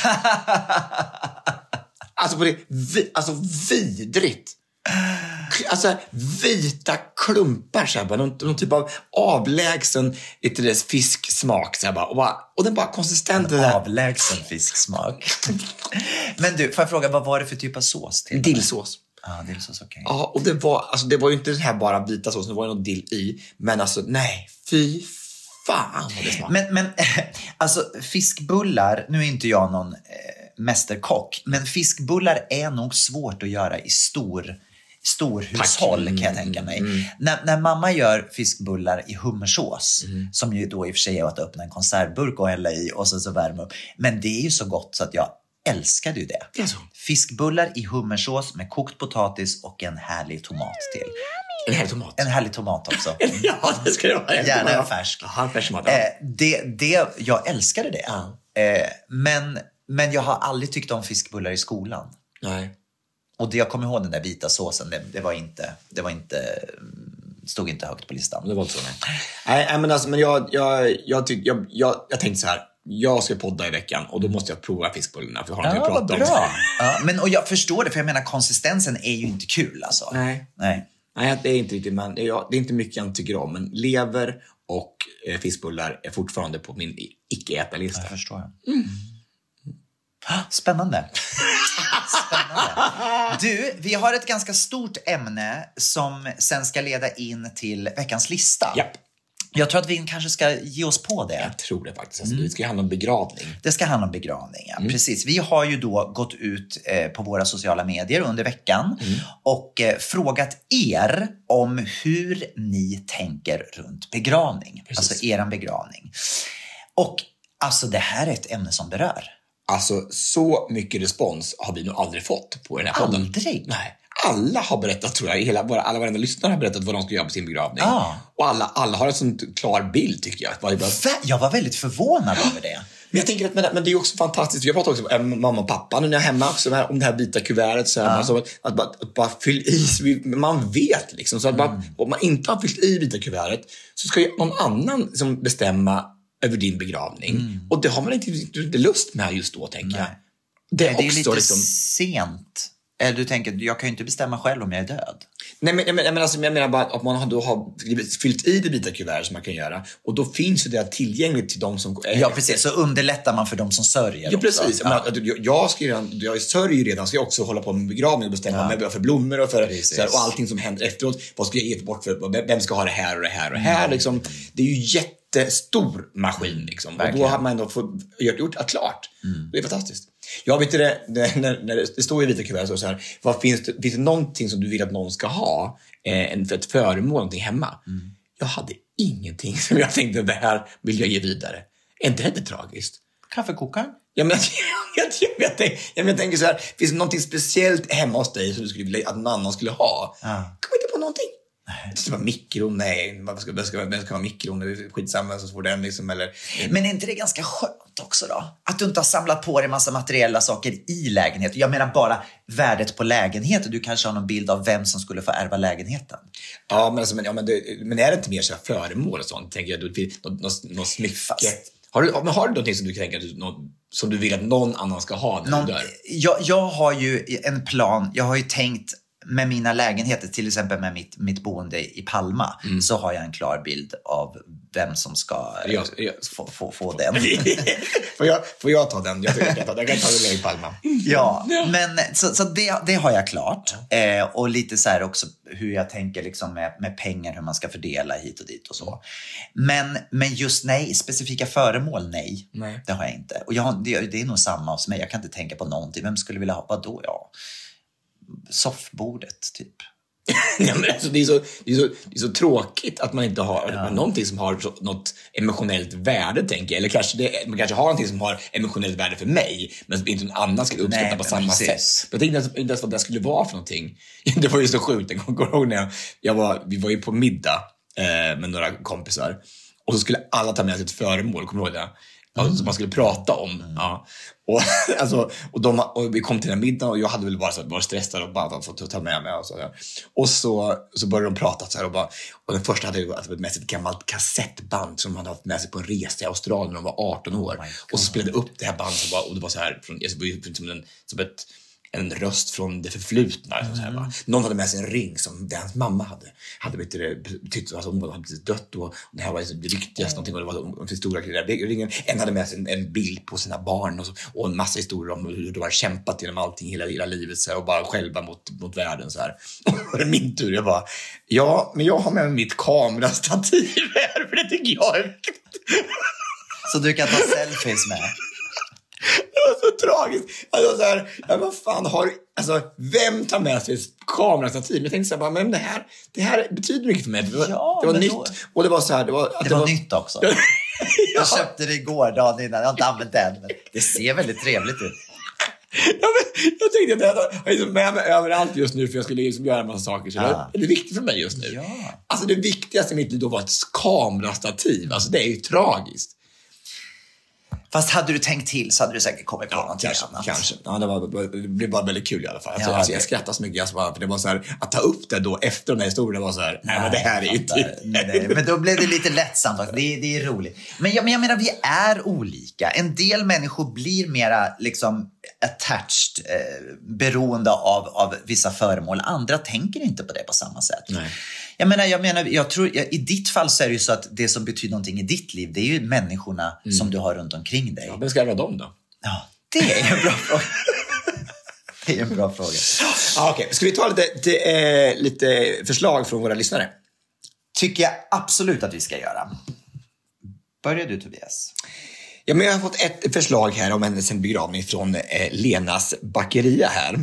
Alltså på det, vidrigt. Alltså vita klumpar så här, bara någon typ av avlägsen fisksmak så här, bara, och den bara konsistent avlägsen fisksmak. Men du, får jag fråga, vad var det för typ av sås till? Dillsås. Dillsås, okej. Ja, och det var ju inte den här bara vita såsen, det var ju någon dill i, men alltså nej, fy fan vad det smakar. Men alltså fiskbullar, nu är inte jag någon mästerkock, men fiskbullar är nog svårt att göra i storhushåll kan jag tänka mig. När mamma gör fiskbullar i hummersås, som ju då i och för sig är att öppna en konservburk och hälla i och så värma upp. Men det är ju så gott så att jag älskade ju det. Fiskbullar i hummersås med kokt potatis och en härlig tomat till. En härlig tomat också. Ja, det ska det vara. Gärna en färsk. Aha, färsk mat. Jag älskade det. Men jag har aldrig tyckt om fiskbullar i skolan. Nej. Och det jag kommer ihåg, den där vita såsen, det var inte stod inte högt på listan. Det var inte så, nej. Men alltså, men jag tänkte så här, jag ska podda i veckan och då måste jag prova fiskbullarna för jag har inte pratat om det. Ja, och jag förstår det, för jag menar konsistensen är ju inte kul alltså. Nej, det är inte riktigt, men det är inte mycket jag tycker om, men lever och fiskbullar är fortfarande på min icke-äta-lista. Jag förstår. Spännande. Du, vi har ett ganska stort ämne som sen ska leda in till veckans lista. Japp. Jag tror att vi kanske ska ge oss på det. Jag tror det faktiskt. Alltså, det ska handla om begravning. Det ska handla om begravning, ja. Precis. Vi har ju då gått ut på våra sociala medier under veckan och frågat er om hur ni tänker runt begravning. Precis. Alltså eran begravning. Och alltså det här är ett ämne som berör. Alltså så mycket respons har vi nog aldrig fått på den här podden. Aldrig? Nej. Alla har berättat, tror jag, alla varenda lyssnare har berättat vad de ska göra på sin begravning. Och alla har en sån klar bild, tycker jag. Jag var väldigt förvånad över det. Men jag tänker att men det är också fantastiskt. Jag pratar också med mamma och pappa när jag är hemma också, om det här vita kuvertet. Så här, alltså, att bara fylla i, man vet liksom. Så att om man inte har fyllt i vita kuvertet så ska ju någon annan som bestämma över din begravning. Och det har man inte lust med just då, tänker jag. Det är också lite liksom sent. Eller du tänker, jag kan ju inte bestämma själv om jag är död. Nej, men alltså, jag menar bara att man då har fyllt i det vita kuvertet som man kan göra. Och då finns ju det tillgängligt till de som... Ja, precis. Så underlättar man för de som sörjer. Ja, precis. Jag sörjer ju redan. Ska jag också hålla på med begravning och bestämma mig för blommor och för så här, och allting som händer efteråt. Vad ska jag ge bort för? Vem ska ha det här och det här och det här? Liksom. Det är ju jättestor maskin. Liksom. Och då har man ändå gjort det klart. Det är fantastiskt. Jag vet det, när det står i vita kuvert så här, finns det någonting som du vill att någon ska ha för ett föremål, någonting hemma? Jag hade ingenting som jag tänkte, det här vill jag ge vidare. Är inte det tragiskt? Kaffekokaren? Ja, men jag tänker så här, finns det någonting speciellt hemma hos dig som du skulle vilja att någon annan skulle ha? Kom inte på någonting. Det ska vara mikron, nej. Det ska vara mikron, det är skitsamma så får den liksom, eller... Men är inte det ganska skönt också då? Att du inte har samlat på dig en massa materiella saker i lägenheten. Jag menar bara värdet på lägenheten. Du kanske har någon bild av vem som skulle få ärva lägenheten. Ja, men är det inte mer så här föremål och sånt? Tänker jag, något smycke. Har du någonting som du tänker som du vill att någon annan ska ha när du dör? Jag har ju en plan. Jag har ju tänkt med mina lägenheter, till exempel med mitt boende i Palma, så har jag en klar bild av vem som ska få den. Får jag ta den? Jag kan ta den i Palma. Ja, men så det har jag klart. Och lite så här också hur jag tänker liksom med pengar, hur man ska fördela hit och dit och så. Men just specifika föremål, nej. Det har jag inte. Och det är nog samma hos mig. Jag kan inte tänka på någonting. Vem skulle vilja ha? Vadå? Ja. Soffbordet typ. Ja, men alltså, det är så tråkigt att man inte har någonting som har något emotionellt värde, tänker jag. Eller man kanske har någonting som har emotionellt värde för mig, men som inte någon annan skulle uppskatta på samma sätt. Jag tänkte inte ens vad det skulle vara för någonting. Det var ju så sjukt. En gång när vi var ju på middag med några kompisar, och så skulle alla ta med sig ett föremål, kommer du ihåg det? Som man skulle prata om. Ja. Och vi kom till den middagen, och jag hade väl bara stressad och bara fått ta med mig. Och så började de prata så här, och den första hade med sig ett gammalt kassettband som man hade haft med sig på en resa i Australien när de var 18 år. Och så spelade upp det här bandet, och det var så här som en röst från det förflutna. Någon hade med sig en ring som hans mamma hade betytt, alltså hon hade precis dött, och det här var det viktigaste någonting, och det var en stora ringen. En hade med sig en bild på sina barn och en massa historier om hur de har kämpat genom allting hela livet så här, och bara själva mot världen så här. Och det är min tur, jag bara, ja, men jag har med mitt kamerastativ här, för det tycker jag är viktigt. Så du kan ta selfies med. Det var så tragiskt. Alltså så här, vad fan vem tar med sig kamerastativ? Jag tänkte så här, men det här betyder mycket för mig. Det var nytt. Och det var så här, det var nytt också. Jag köpte det igår, dagen innan. Jag har inte använt det än, men det ser väldigt trevligt ut. Ja, men jag tänkte att jag har liksom med mig överallt just nu, för jag skulle liksom göra en massa saker. Så det är viktigt för mig just nu. Ja. Alltså det viktigaste i mitt liv då var ett kamerastativ. Alltså det är ju tragiskt. Fast hade du tänkt till så hade du säkert kommit på någonting annat. Kanske. Ja, det blev bara väldigt kul i alla fall. Jag skrattade så mycket. För det var så här, att ta upp det då efter den här historien var så här, nej men det här är ju inte... Nej, men då blev det lite lättsamt. Det är roligt. Men jag menar, vi är olika. En del människor blir mera liksom attached, beroende av vissa föremål. Andra tänker inte på det på samma sätt. Nej. Jag tror, i ditt fall så är det ju så att det som betyder någonting i ditt liv, det är ju människorna som du har runt omkring dig. Ja, men ska jag vara dem då? Ja, det är en bra fråga. Det är en bra fråga. Okej, ska vi ta lite förslag från våra lyssnare? Tycker jag absolut att vi ska göra. Börjar du, Tobias? Ja, men jag har fått ett förslag här om en begravning från Lenas bakeria här.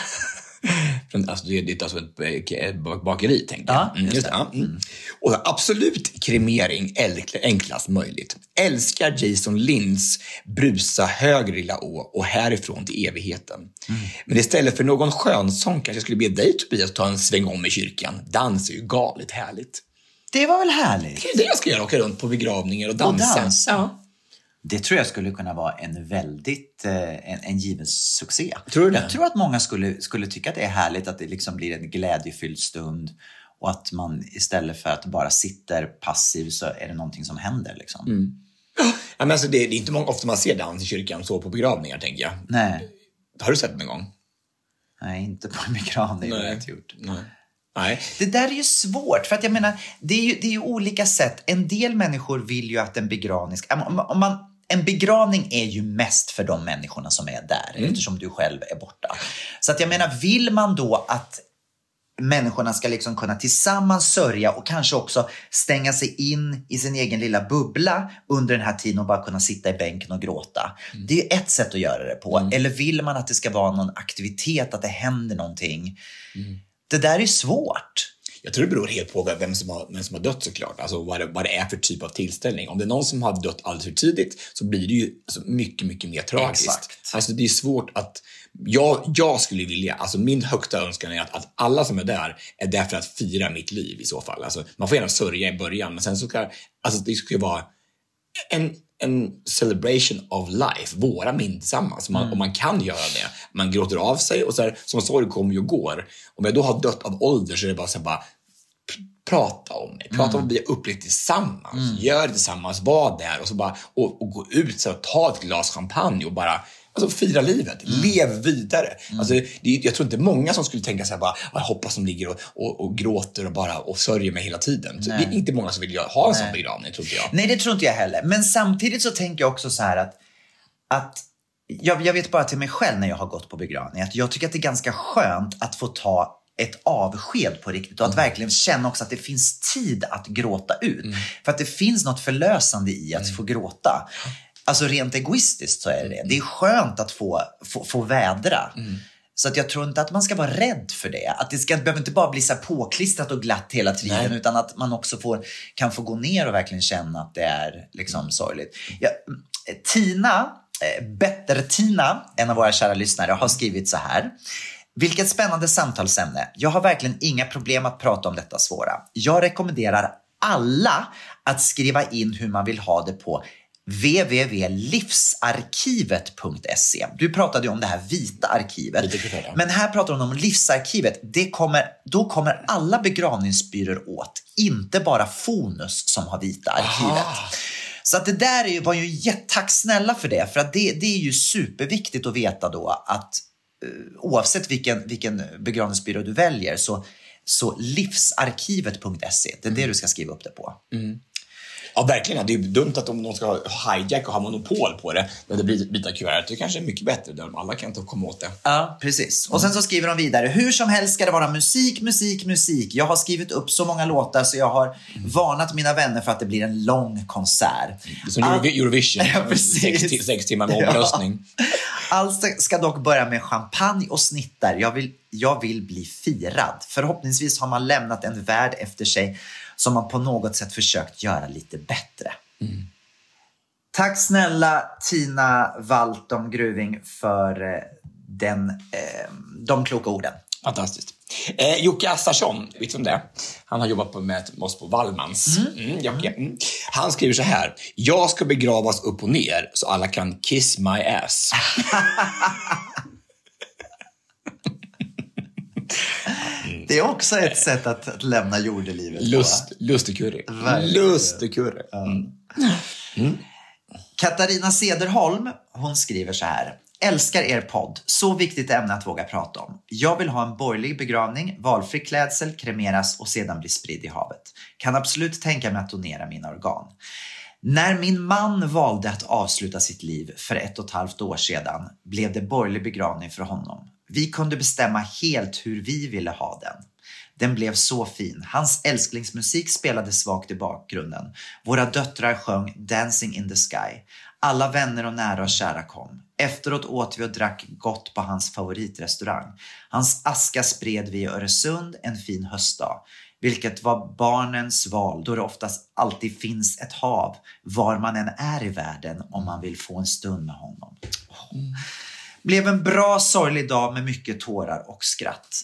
Alltså, det är alltså ett bakeri, tänkte jag. Just det. Och absolut kremering enklast möjligt. Älskar Jason Linds brusa högre lilla å och härifrån till evigheten. Men istället för någon skönsång kanske jag skulle be dig, Tobias, ta en sväng om i kyrkan. Dans är ju galet härligt. Det var väl härligt? Det är det jag ska göra, åka runt på begravningar och dansa. Ja. Det tror jag skulle kunna vara en väldigt en given succé. Tror du det? Jag tror att många skulle tycka att det är härligt, att det liksom blir en glädjefylld stund, och att man istället för att bara sitter passiv så är det någonting som händer liksom. Ja, men alltså det är inte ofta man ser dans i kyrkan så på begravningar, tänker jag. Nej. Har du sett det någon gång? Nej, inte på en begravning. Nej. Har jag inte gjort. Nej. Det där är ju svårt, för att jag menar, det är ju olika sätt. En del människor vill ju att en begravning en begravning är ju mest för de människorna som är där, eftersom du själv är borta. Så att jag menar, vill man då att människorna ska liksom kunna tillsammans sörja och kanske också stänga sig in i sin egen lilla bubbla under den här tiden och bara kunna sitta i bänken och gråta. Det är ju ett sätt att göra det på. Eller vill man att det ska vara någon aktivitet, att det händer någonting? Det där är svårt. Jag tror det beror helt på vem som har dött, såklart. Alltså vad det är för typ av tillställning. Om det är någon som har dött alldeles för tidigt, så blir det ju alltså mycket, mycket mer tragiskt. Exakt. Alltså det är svårt att... Jag skulle vilja... Alltså min högsta önskan är att alla som är där för att fira mitt liv i så fall. Alltså man får gärna sörja i början, men sen så ska... Alltså det ska ju vara en celebration of life, våra minnen tillsammans. Om man kan göra det. Man gråter av sig och så här, som sorg kommer ju och går. Om jag då har dött av ålder så är det bara så här, prata om det. Prata om att vi har upplevt tillsammans. Gör det tillsammans, var där och så bara och gå ut så och ta ett glas champagne och bara fira livet. Lev vidare. Alltså, jag tror inte många som skulle tänka så här bara, jag hoppas de ligger och gråter och sörjer mig hela tiden. Så det är inte många som vill ha en sån begravning, tror inte jag. Nej, det tror inte jag heller. Men samtidigt så tänker jag också så här att jag vet bara till mig själv när jag har gått på begravning att jag tycker att det är ganska skönt att få ta ett avsked på riktigt och att verkligen känna också att det finns tid att gråta ut. För att det finns något förlösande i att få gråta. Alltså rent egoistiskt så är det. Det är skönt att få vädra. Så att jag tror inte att man ska vara rädd för det. Att det behöver inte bara bli så här påklistrat och glatt hela tiden. Utan att man också kan få gå ner och verkligen känna att det är liksom sorgligt. Tina, Tina, en av våra kära lyssnare, har skrivit så här. Vilket spännande samtalsämne. Jag har verkligen inga problem att prata om detta svåra. Jag rekommenderar alla att skriva in hur man vill ha det på www.livsarkivet.se. Du pratade ju om det här vita arkivet. Men här pratar de om livsarkivet. Då kommer alla begravningsbyråer åt. Inte bara Fonus som har vita arkivet. Så att det där var ju tack snälla för det. För att det är ju superviktigt att veta då att oavsett vilken begravningsbyrå du väljer så livsarkivet.se, det är det du ska skriva upp det på. Ja, verkligen. Det är ju dumt att om någon ska hijack och ha monopol på det när det blir byta kuvert. Det kanske är mycket bättre där alla kan inte komma åt det. Ja, precis. Och sen så skriver de vidare. Hur som helst ska det vara musik. Jag har skrivit upp så många låtar så jag har varnat mina vänner för att det blir en lång konsert. Som Eurovision. Ja, 6 timmar med omröstning. Allt ska dock börja med champagne och snittar. Jag vill bli firad. Förhoppningsvis har man lämnat en värld efter sig som man på något sätt försökt göra lite bättre. Tack snälla Tina Walton Gruving för de kloka orden. Fantastiskt. Jocke Assarsson, vet du om det? Han har jobbat med oss på Wallmans. Han skriver så här. Jag ska begravas upp och ner så alla kan kiss my ass. Det är också ett sätt att lämna jordelivet. Lustigkurre. Katarina Sederholm, hon skriver så här. Älskar er podd. Så viktigt ämne att våga prata om. Jag vill ha en borgerlig begravning, valfri klädsel, kremeras och sedan bli spridd i havet. Kan absolut tänka mig att donera mina organ. När min man valde att avsluta sitt liv för 1,5 år sedan blev det borgerlig begravning för honom. Vi kunde bestämma helt hur vi ville ha den. Den blev så fin. Hans älsklingsmusik spelade svagt i bakgrunden. Våra döttrar sjöng Dancing in the Sky. Alla vänner och nära och kära kom. Efteråt åt vi och drack gott på hans favoritrestaurang. Hans aska spred vi i Öresund en fin höstdag. Vilket var barnens val då det oftast alltid finns ett hav var man än är i världen om man vill få en stund med honom. Blev en bra sorglig dag med mycket tårar och skratt.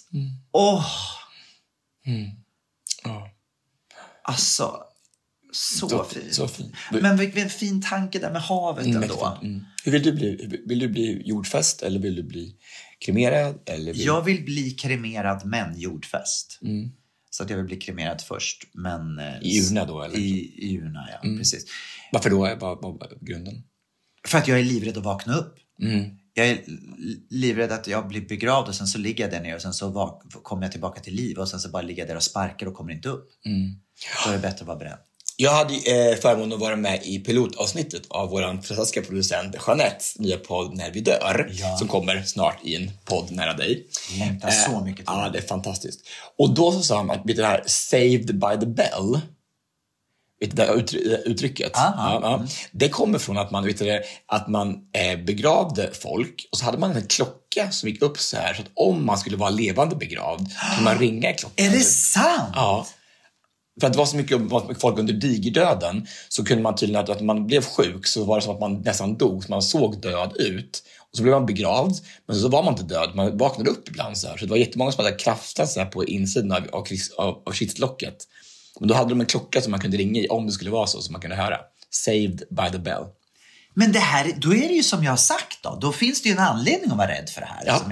Alltså, så fint. Men vilken fin tanke där med havet ändå. Hur vill du bli? Vill du bli jordfäst eller vill du bli kremerad? Jag vill bli kremerad men jordfäst. Så att jag vill bli kremerad först. Men, i urna då? Eller? I urna, ja. Precis. Varför då? Vad var grunden? För att jag är livrädd att vakna upp. Jag är livrädd att jag blir begravd och sen så ligger jag där nere och sen så kommer jag tillbaka till liv och sen så bara ligger jag där och sparkar och kommer inte upp. Då är det bättre att vara beredd. Jag hade förmånen att vara med i pilotavsnittet av vår fantastiska producent Jeanettes nya podd När vi dör, som kommer snart i en podd nära dig. Längtar så mycket till det är fantastiskt. Och då så sa han att det här Saved by the Bell, vet du det där uttrycket? Det kommer från att man begravde folk och så hade man en klocka som gick upp så här så att om man skulle vara levande begravd kunde man ringa i klockan. Är det sant? Ja. För att det var så mycket folk under digerdöden så kunde man tydligen att man blev sjuk så var det som att man nästan dog så man såg död ut. Och så blev man begravd men så var man inte död. Man vaknade upp ibland så här. Så det var jättemånga som hade kraftat så här på insidan av kistlocket. Men då hade de en klocka som man kunde ringa i om det skulle vara så man kunde höra. Saved by the bell. Men det här, då är det ju som jag har sagt då. Då finns det ju en anledning att vara rädd för det här. Ja.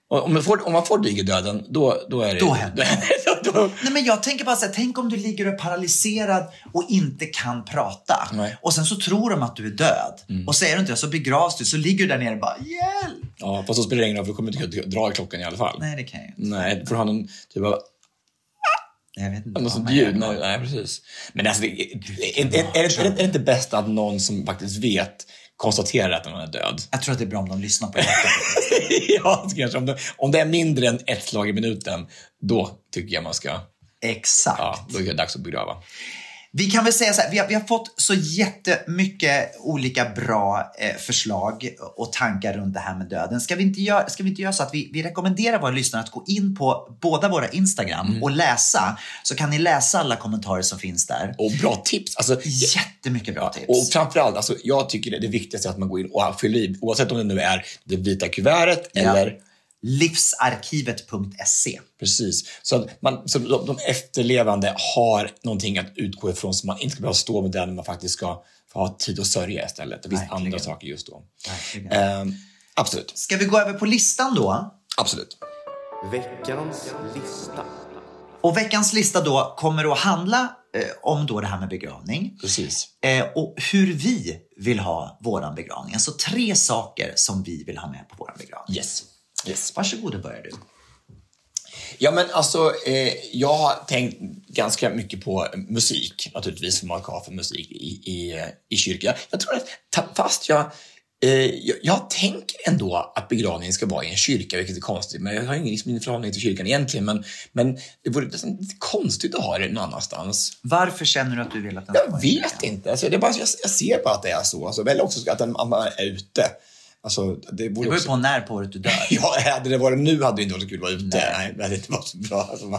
Om man får digerdöden, då är det... Då händer det. Nej, men jag tänker bara så här, tänk om du ligger och är paralyserad och inte kan prata. Nej. Och sen så tror de att du är död. Och säger du inte det, så begravs du. Så ligger du där nere och bara, hjälp! Ja, fast så spelar det ingen roll, för du kommer inte dra i klockan i alla fall. Nej, det kan jag inte. Nej, du får ha någon typ av... Jag vet inte. Något sånt ljud. Nej, precis. Men alltså, är det inte bäst att någon som faktiskt vet konstaterar att någon är död? Jag tror att det är bra om de lyssnar på det. Ja, kanske. Om det är mindre än ett slag i minuten, då tycker jag man ska... Exakt. Ja, då är det dags att begrava. Vi kan väl säga så här, vi har fått så jättemycket olika bra förslag och tankar runt det här med döden. Ska vi inte göra så att vi rekommenderar våra lyssnare att gå in på båda våra Instagram och läsa, så kan ni läsa alla kommentarer som finns där. Och bra tips. Alltså, jättemycket bra tips. Och framförallt, alltså, jag tycker det viktigaste är att man går in och fyller i, oavsett om det nu är det vita kuvertet eller... livsarkivet.se. Precis. Så att de efterlevande har någonting att utgå ifrån, så man inte ska behöva stå med den när man faktiskt ska få ha tid att sörja istället. Det finns andra saker just då. Absolut. Ska vi gå över på listan då? Absolut. Veckans lista. Och veckans lista då kommer att handla om då det här med begravning. Precis. Och hur vi vill ha våran begravning. Alltså 3 saker som vi vill ha med på våran begravning. Yes. Varsågod och börjar du. Ja, men alltså, jag har tänkt ganska mycket på musik, naturligtvis, för man kan ha för musik i kyrkan. Jag tror att, fast jag tänker ändå att begravningen ska vara i en kyrka, vilket är konstigt, men jag har ingen förhållning till kyrkan egentligen, men det vore lite konstigt att ha det någon annanstans. Varför känner du att du vill att den ska vara i kyrkan? Jag vet inte, alltså, det är bara, jag ser bara att det är så, alltså, väl också att man är ute. Alltså, det beror också på när på året du dör. Ja, hade det varit nu hade det inte varit så kul att vara ute. Nej, det hade inte varit så bra. Alltså,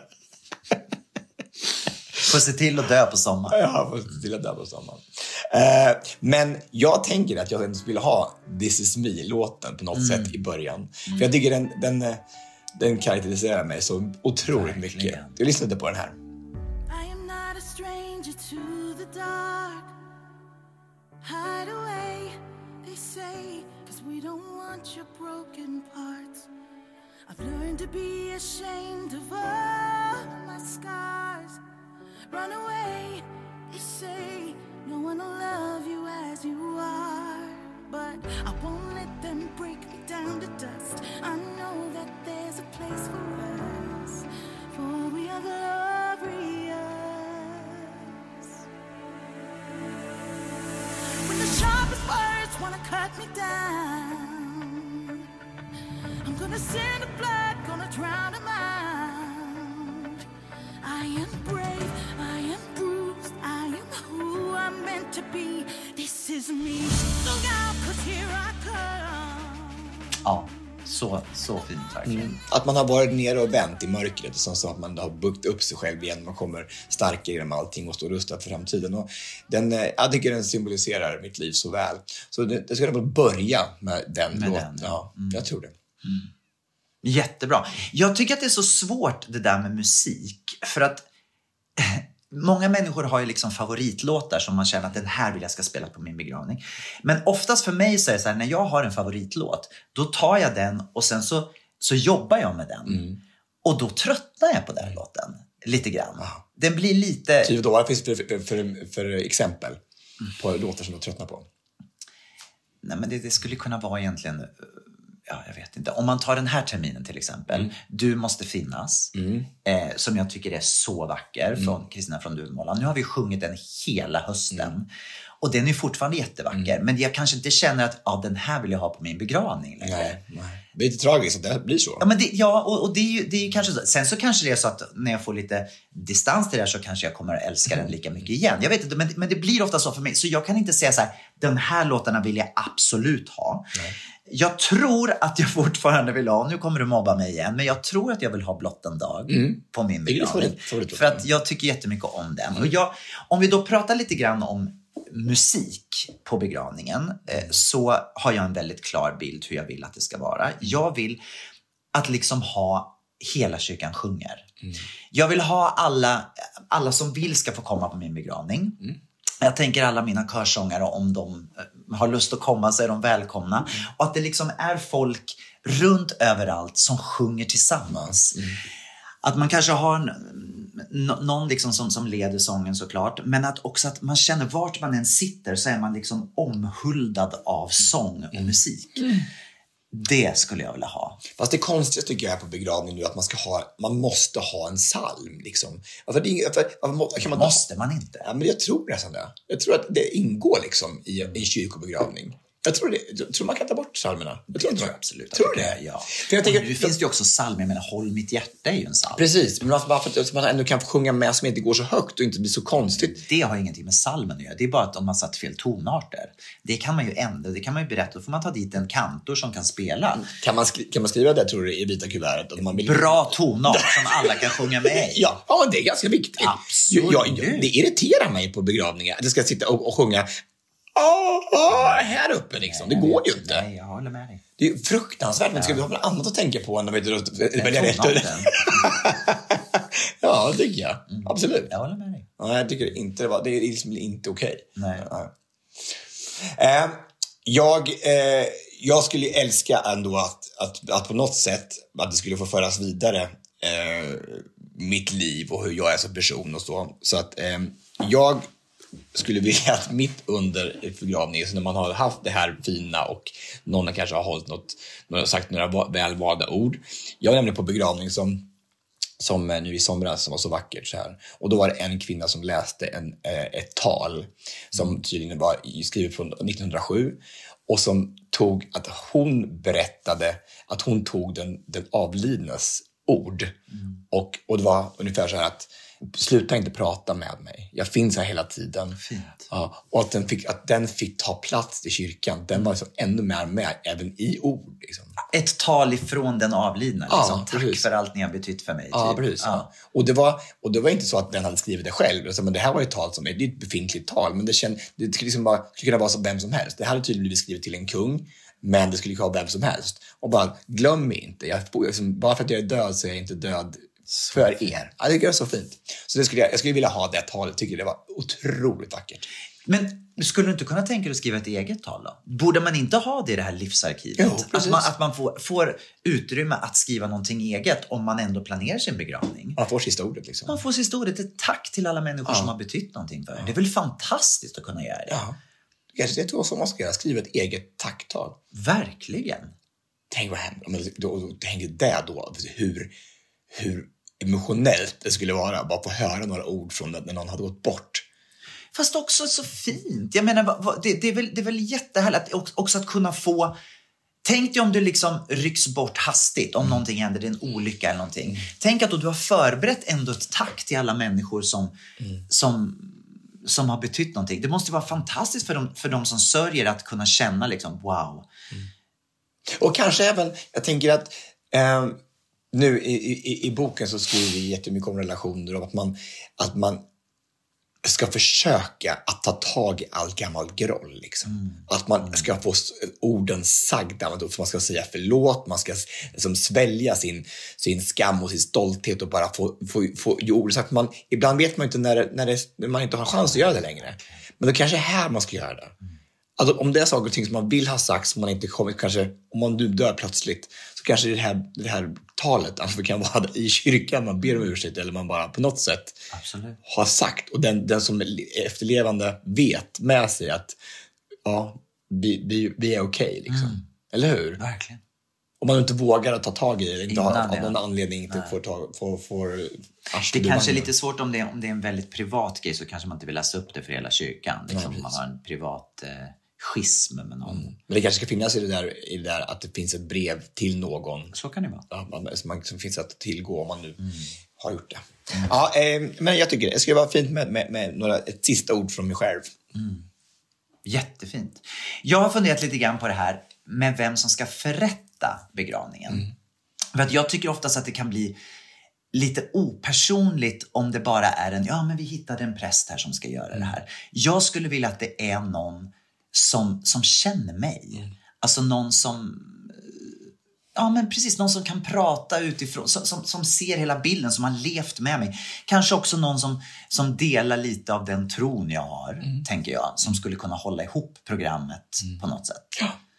får se till att dö på sommaren. Ja, får se till att dö på sommaren. Men jag tänker att jag inte skulle ha This Is Me-låten på något sätt i början. För jag tycker den karaktäriserar mig så otroligt mycket. Jag lyssnade på den här. I am not a stranger to the dark. Hide away, they say, 'cause we don't want your broken parts. I've learned to be ashamed of all my scars. Run away, they say, no one will love you as you are. But I won't let them break me down to dust. I know that there's a place for us, for we are glorious. When the sharpest words wanna cut me down, I'm gonna send the blood, gonna drown them out. I am brave, I am bruised, I am who I'm meant to be. This is me, look out 'cause here I come. Ja, så fint verkligen. Att man har varit nere och vänt i mörkret, och så att man har byggt upp sig själv igen. Man kommer starkare genom allting och står rustad för framtiden. Och jag tycker den symboliserar mitt liv så väl. Så det ska nog börja med den låten. Ja, jag tror det. Jättebra. Jag tycker att det är så svårt det där med musik. För att många människor har ju liksom favoritlåtar som man känner att den här vill jag ska spela på min begravning. Men oftast för mig så är det så här, när jag har en favoritlåt, då tar jag den och sen så jobbar jag med den. Och då tröttnar jag på den låten lite grann. Den blir lite... Typ då, vad finns det för exempel på låtar som du tröttnar på? Nej, men det skulle kunna vara egentligen... Ja, jag vet inte. Om man tar den här terminen till exempel. Du måste finnas. Som jag tycker är så vacker. Från Kristina från Duvemåla. Nu har vi sjungit den hela hösten. Och den är fortfarande jättevacker. Men jag kanske inte känner att den här vill jag ha på min begravning längre. Nej. Det är lite tragiskt att det blir så. Ja, men och det är ju kanske så. Sen så kanske det är så att när jag får lite distans till det här, så kanske jag kommer att älska den lika mycket igen. Jag vet inte, men det blir ofta så för mig. Så jag kan inte säga så här, den här låtarna vill jag absolut ha. Nej. Jag tror att jag fortfarande vill ha, nu kommer du mobba mig igen, men jag tror att jag vill ha Blott en dag på min begravning. För att jag tycker jättemycket om den. Och om vi då pratar lite grann om musik på begravningen, så har jag en väldigt klar bild hur jag vill att det ska vara. Jag vill att liksom ha hela kyrkan sjunger. Jag vill ha alla som vill ska få komma på min begravning. Jag tänker alla mina körsångare, om de har lust att komma så är de välkomna. Och att det liksom är folk runt överallt som sjunger tillsammans. Att man kanske har någon liksom som leder sången såklart. Men att också att man känner vart man än sitter så är man liksom omhuldad av sång och musik. Det skulle jag vilja ha. Fast det konstigaste tycker jag är på begravning nu att man måste ha en psalm liksom. Måste man inte? Ja, men jag tror nästan det. Jag tror att det ingår liksom i en kyrkobegravning. Jag tror man kan ta bort psalmerna. Jag tror absolut. Tror det? Ja. För jag tänker, det finns ju också psalmer, jag menar, Håll mitt hjärta är ju en psalm. Precis, men varför att man ändå kan få sjunga med som inte går så högt och inte blir så konstigt. Det har ingenting med psalmen att göra. Det är bara att om man satt fel tonarter. Det kan man ju ändra, det kan man ju berätta. Då får man ta dit en kantor som kan spela. Kan man skriva det, tror du, i vita kuvertet? Om man vill... Bra tonart som alla kan sjunga med i. Ja, det är ganska viktigt. Absolut. Det irriterar mig på begravningar att jag ska sitta och sjunga här uppe liksom. Det går ju inte. Nej, jag håller med dig. Det är ju fruktansvärt. Men ska vi ha något annat att tänka på än de välja rätt? Ja, det tycker jag. Absolut. Jag håller med dig. Ja, jag tycker inte det är liksom inte okej. Nej. Jag skulle älska ändå att på något sätt att det skulle få föras vidare mitt liv och hur jag är som person och så att jag skulle vilja att mitt under förgravningen, så när man har haft det här fina och någon kanske har hållit sagt några välvalda ord. Jag är nämligen på begravning som nu i somras som var så vackert så här. Och då var det en kvinna som läste ett tal som tydligen var skrivet från 1907 och som att hon berättade att hon tog den avlidnes ord och det var ungefär så här att sluta inte prata med mig. Jag finns här hela tiden. Fint. Ja, och att den fick ta plats i kyrkan. Den var liksom ännu mer med även i ord. Liksom. Ett tal ifrån den avlidna. Liksom. Tack precis. för allt ni har betytt för mig. Ja, typ. precis. Ja. Och det var inte så att den hade skrivit det själv. Alltså, men det här var ett tal det är ett befintligt tal. Men det skulle liksom bara kunna vara som vem som helst. Det hade tydligen blivit skrivet till en kung. Men det skulle kunna vara vem som helst. Och bara, glöm mig inte. Bara för att jag är död så är jag inte död för er. Ja, det är så fint. Så jag skulle vilja ha det talet. Tycker det var otroligt vackert. Men skulle du inte kunna tänka dig att skriva ett eget tal då? Borde man inte ha det i det här livsarkivet? Jo, att man får utrymme att skriva någonting eget om man ändå planerar sin begravning. Man får sista ordet liksom. Man får sista ordet. Ett tack till alla människor som har betytt någonting för er. Det är väl fantastiskt att kunna göra det. Ja. Det är så man ska göra. Skriva ett eget tacktal. Verkligen. Tänk vad händer. Tänk det då. Hur emotionellt det skulle vara bara få höra några ord från när någon hade gått bort. Fast också så fint. Jag menar, det är väl jättehärligt också att kunna få... Tänk dig om du liksom rycks bort hastigt, om någonting händer, det är en olycka eller någonting. Tänk att du har förberett ändå ett tack till alla människor som har betytt någonting. Det måste vara fantastiskt för dem som sörjer att kunna känna liksom, wow. Och kanske även, jag tänker att nu i boken så skriver vi jättemycket om relationer och att man ska försöka att ta tag i all gammal groll liksom. Att man ska få orden sagda, så man ska säga förlåt, man ska liksom svälja sin skam och sin stolthet och bara få ord, så att man ibland vet man inte när man inte har chans att göra det längre. Men det kanske är här man ska göra det. Alltså, om det är saker och ting som man vill ha sagt som man inte kommit, kanske om man nu dör plötsligt, så kanske det här talet alltså kan vara i kyrkan, man ber om ursäkt eller man bara på något sätt har sagt, och den som efterlevande vet med sig att vi är okej liksom. Eller hur? Verkligen. Om man inte vågar att ta tag i det, inte av någon anledning inte får det kanske är lite svårt om det är en väldigt privat grej, så kanske man inte vill läsa upp det för hela kyrkan. Liksom, man har en privat schism med någon. Men det kanske ska finnas i det där att det finns ett brev till någon. Så kan det vara. Ja, som finns att tillgå om man nu har gjort det. Ja, men jag tycker det skulle vara fint med ett sista ord från mig själv. Jättefint. Jag har funderat lite grann på det här med vem som ska förrätta begravningen. För att jag tycker oftast att det kan bli lite opersonligt om det bara är men vi hittade en präst här som ska göra det här. Jag skulle vilja att det är någon som känner mig. Alltså någon som någon som kan prata utifrån, som ser hela bilden, som har levt med mig. Kanske också någon som delar lite av den tron jag har, tänker jag, som skulle kunna hålla ihop programmet på något sätt.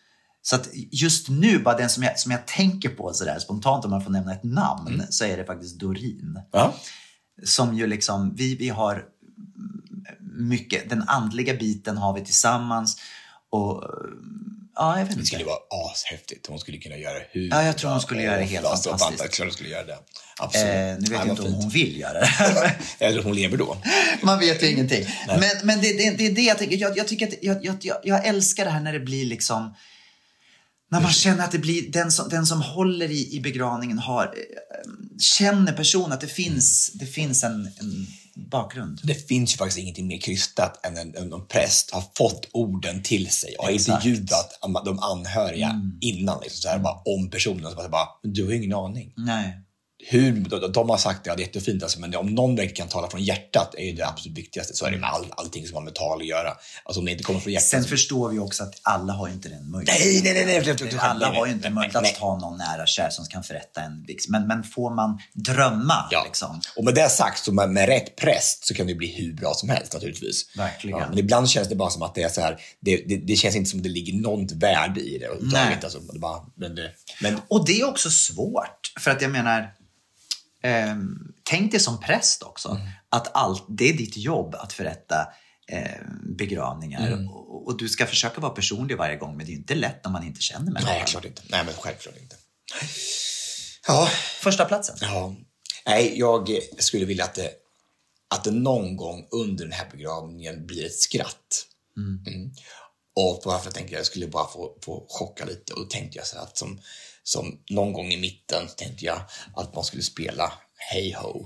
Så att just nu, bara den som jag tänker på sådär spontant, om man får nämna ett namn, så är det faktiskt Doreen. Ja. Som ju liksom, vi har mycket, den andliga biten har vi tillsammans. Och ja, jag vet inte. Det skulle vara ashäftigt. Hon skulle kunna göra hur... Ja, jag tror hon skulle göra det helt fantastiskt. Klart hon skulle göra det. Absolut. Nu vet jag inte om hon vill göra det. Eller hon lever då. Man vet ju ingenting. Men det är det jag tänker. Jag tycker att jag älskar det här när det blir liksom... När man känner att det blir den som håller i begravningen känner personen att det finns en bakgrund. Det finns ju faktiskt ingenting mer krystat än en präst har fått orden till sig och har intervjuat de anhöriga innan. Liksom, så här, bara, om personen. Så bara, du har ingen aning. Nej. De har sagt det är jättefint, alltså, men om någon verkligen kan tala från hjärtat är ju det absolut viktigaste. Så är det med allting som har med tal att göra. Alltså om det inte kommer från hjärtat. Sen förstår vi också att alla har inte den möjligheten. Nej. Alla har ju inte möjlighet att ha någon nära kär som kan förrätta en vix. Men får man drömma liksom. Och med det sagt, så med rätt präst så kan det bli hur bra som helst naturligtvis. Verkligen. Men ibland känns det bara som att det är så här, det känns inte som det ligger något värde i det. Nej. Alltså, Och det är också svårt. För att jag menar... tänk dig som präst också att det är ditt jobb att förrätta begravningar och du ska försöka vara personlig varje gång, men det är inte lätt när man inte känner människan. Nej, klart inte. Nej, men självklart inte. Ja. Första platsen. Ja. Nej, jag skulle vilja att det någon gång under den här begravningen blir ett skratt. Och varför jag tänkte jag skulle bara få chocka lite, och då tänkte jag så här att som någon gång i mitten tänkte jag att man skulle spela Hey Ho.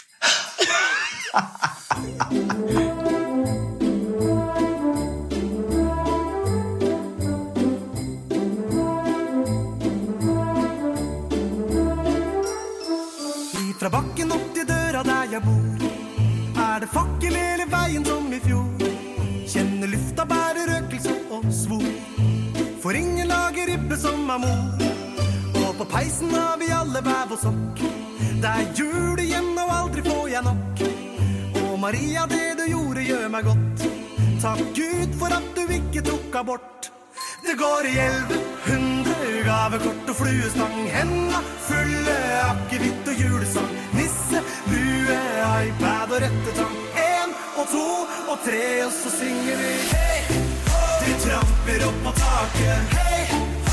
Ifra bakken upp till dörra där jag bor är det fackel hela vägen som i fjol. Känner lyfta bär i rökelse och svor. Får ingen lager ribbe som amor. Och på pejsen har vi alle väv och sock. Där jul igen och aldrig får jag nock. Och Maria, det du gjorde gör mig gott. Tack Gud för att du icke tog bort. Det går i 1100 gavekort och fluestang. Hända fulle akevitt och julesang. Nisse, lue, iPad och rättetang. 1 och 2 och 3 och så synger vi hej. Du tramper upp på taket. Hej.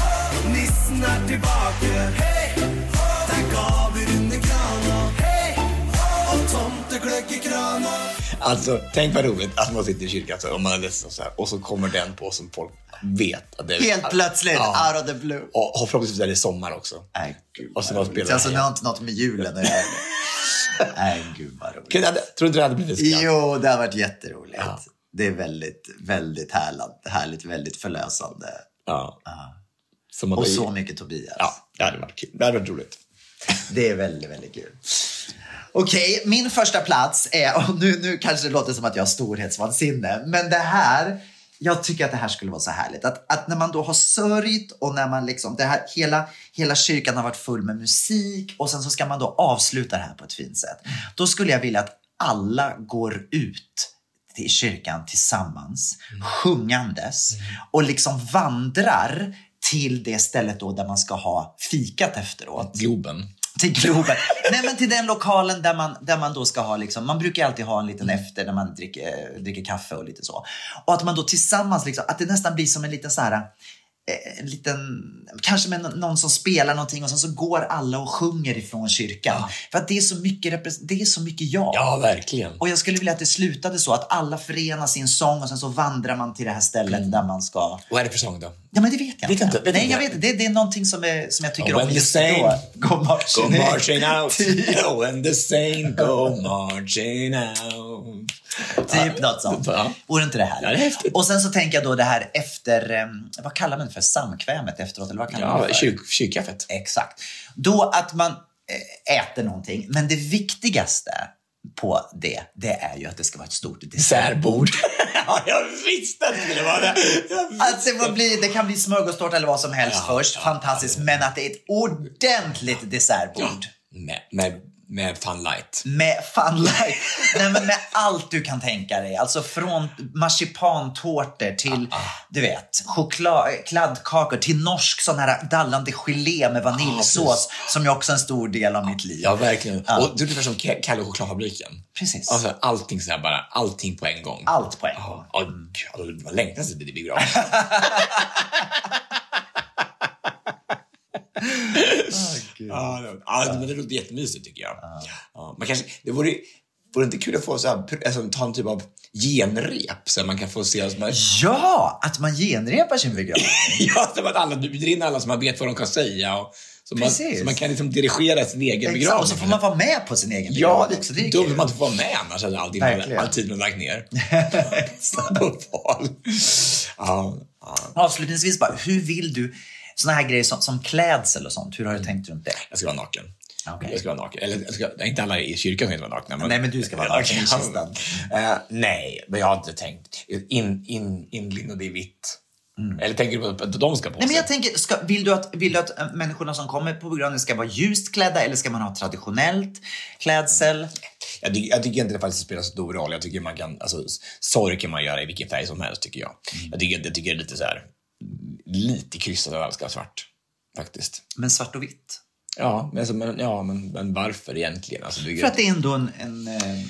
Nissen är tillbaka. Hej. Där gav vi under kranen. Hej. Och tomteglögg i kranen. Alltså, tänk vad roligt att man sitter i kyrkan så, om man är ledsen så här, och så kommer den på som folk vet att det är helt plötsligt, out of the blue. Och förhoppningsvis är det sommar också. Nej, gud. Och så man spelar alltså, det har inte något med julen att göra. Nej, gud vad roligt. Tror du inte det hade blivit skratt? Jo, det har varit jätteroligt. Ja. Det är väldigt, väldigt härligt, väldigt förlösande. Ja. Och så mycket Tobias. Ja, det hade varit kul. Det hade varit roligt. Det är väldigt, väldigt kul. Okej, min första plats är, och nu kanske det låter som att jag har storhetsvansinne, men det här, jag tycker att det här skulle vara så härligt. Att när man då har sörjt och när man liksom, det här, hela kyrkan har varit full med musik och sen så ska man då avsluta det här på ett fint sätt. Då skulle jag vilja att alla går ut till kyrkan tillsammans, sjungandes och liksom vandrar till det stället då där man ska ha fikat efteråt. Globen. Till Globen. Nej, men till den lokalen där man då ska ha liksom, man brukar alltid ha en liten efter när man dricker kaffe och lite så. Och att man då tillsammans liksom, att det nästan blir som en liten så här, en liten, kanske med någon som spelar någonting och sen så går alla och sjunger ifrån kyrkan. Ja. För att det är så mycket jag. Ja, verkligen. Och jag skulle vilja att det slutade så att alla förenar sin sång och sen så vandrar man till det här stället där man ska. Vad är det för sång då? Ja, men det vet jag inte. Nej, jag vet inte. Det är någonting som jag tycker om just då. Go marching out. When the saint go marching out. Typ något sånt. Vore inte det här? Ja, det är häftigt. Och sen så tänker jag då det här efter, vad kallar man det för? Samkvämet efteråt? Eller vad kallar man det för? Kyrkkaffet. Exakt. Då att man äter någonting. Men det viktigaste på det är ju att det ska vara ett stort dessertbord. Ja, jag visste att det skulle vara det. Att det kan bli smörgåstårta eller vad som helst först. Fantastiskt. Men att det är ett ordentligt dessertbord. Med Med Funlight. Med Funlight. Nej, men med allt du kan tänka dig. Alltså från marsipantårtor till, du vet, kladdkakor till norsk sån här dallande gelé med vaniljsås som är också en stor del av mitt liv. Ja, verkligen. Och det är ungefär som Kalle och chokladfabriken. Precis. Alltså allting så här bara, allting på en gång. Allt på en gång. Det var längtan sig till det biograf. Men det låter jättemysigt tycker jag. Man kanske, det vore inte kul att få så här, alltså, ta en typ av genrep så man kan få se som att man genrepar sin begravning. Ja, så att alla bjuder in alla som man vet vad de kan säga och så man kan liksom dirigera sin egen begravning. Och så får man vara med på sin egen begravning. Ja, det är dumt att man inte får vara med annars hade alltid man lagt ner. Avslutningsvis bara, hur vill du såna här grejer som klädsel och sånt, hur har du tänkt runt det? Jag ska vara naken. Okay. Jag ska vara naken. Eller inte alla i kyrkan som inte vara nakna. Nej, men du ska vara naken i kistan. Nej, men jag har inte tänkt. Inlindad i vitt. Eller tänker du på att de ska på sig? Nej, men jag tänker, vill du att människorna som kommer på begravningen ska vara ljust klädda eller ska man ha traditionellt klädsel? Jag tycker inte det faktiskt spelar så stor roll. Jag tycker man kan, alltså, sorg kan man göra i vilken färg som helst tycker jag. Jag tycker det är lite så här, lite kryssat av alla svart faktiskt. Men svart och vitt? Ja, men varför egentligen? Alltså, för att det är ändå en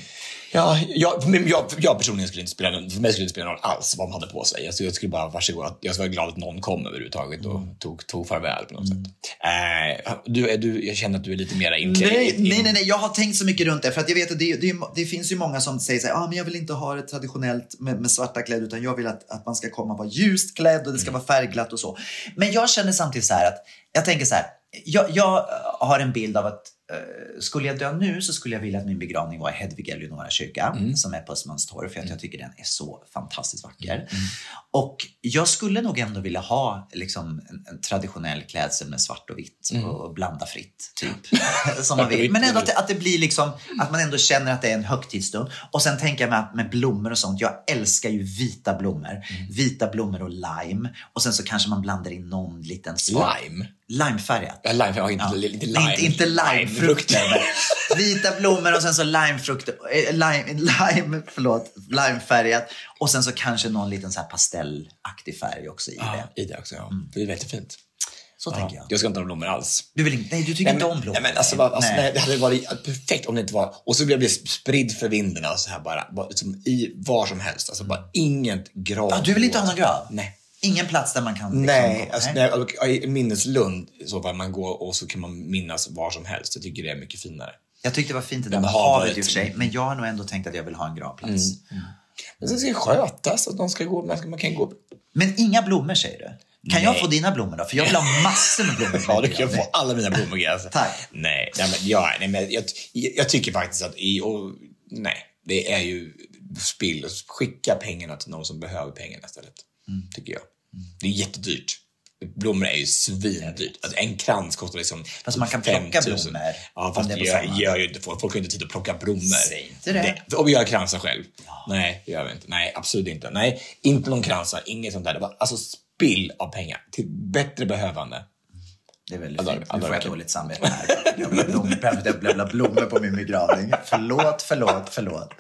jag personligen skulle inte spela för mig skulle inte spela någon alls vad man hade på sig. Jag skulle bara varsågod, jag skulle vara glad att någon kom överhuvudtaget och tog farväl på något sätt. Jag känner att du är lite mer Nej, jag har tänkt så mycket runt det för att jag vet att det finns ju många som säger så här, men jag vill inte ha det traditionellt med svarta kläder utan jag vill att man ska komma och vara ljust klädd och det ska vara färgglatt och så. Men jag känner samtidigt så här att jag tänker så här, jag har en bild av att skulle jag dö nu så skulle jag vilja att min begravning var i Hedvig Eleonora kyrka som är på Östermalmstorg för att jag tycker den är så fantastiskt vacker. Och jag skulle nog ändå vilja ha liksom en traditionell klädsel med svart och vitt och blanda fritt typ som man vill. Men ändå att det blir liksom att man ändå känner att det är en högtidsstund. Och sen tänker jag med blommor och sånt. Jag älskar ju vita blommor. Vita blommor och lime. Och sen så kanske man blandar in någon liten limefärgat. Ja, limefärgat. Inte limefrukter. Vita blommor och sen så limefrukter. Limefärgat. Och sen så kanske någon liten så här pastellaktig färg också i det. I det också, ja. Det är väldigt fint. Så tänker jag. Jag ska inte ha blommor alls. Du tycker inte om blommor? Nej, men det hade varit perfekt om det inte var. Och så blev det spridd för vinden och så här bara liksom i var som helst. Alltså bara inget grav. Du vill inte ha någon grav? Nej. Ingen plats där man kan liksom nej, minneslund så var man går och så kan man minnas var som helst. Jag tycker det är mycket finare. Jag tyckte det var fint det där med havet i och för sig, men jag har nog ändå tänkt att jag vill ha en gravplats. Men det ska skötas att de ska gå, man kan gå. Men inga blommor säger du? Kan jag få dina blommor då? För jag vill ha massor med blommor. Ja, du kan få alla mina blommor. Alltså. Tack. Nej, men jag tycker faktiskt att det är ju spill. Skicka pengarna till någon som behöver pengarna istället. Tycker jag. Det är jättedyrt. Blommor är ju svindyrt. Alltså en krans kostar liksom fast man kan plocka blommor. Ja, fast det gör ju inte folk har inte tid att plocka blommor. Säg inte det. Och vi gör kransar själv. Ja. Nej, det gör vi inte. Nej, absolut inte. Nej, inte någon kransar, inget sånt där. Det var alltså spill av pengar till bättre behövande. Det är väldigt fint. Nu får jag dåligt samvete här. Jag vill blommor på min begravning. Förlåt.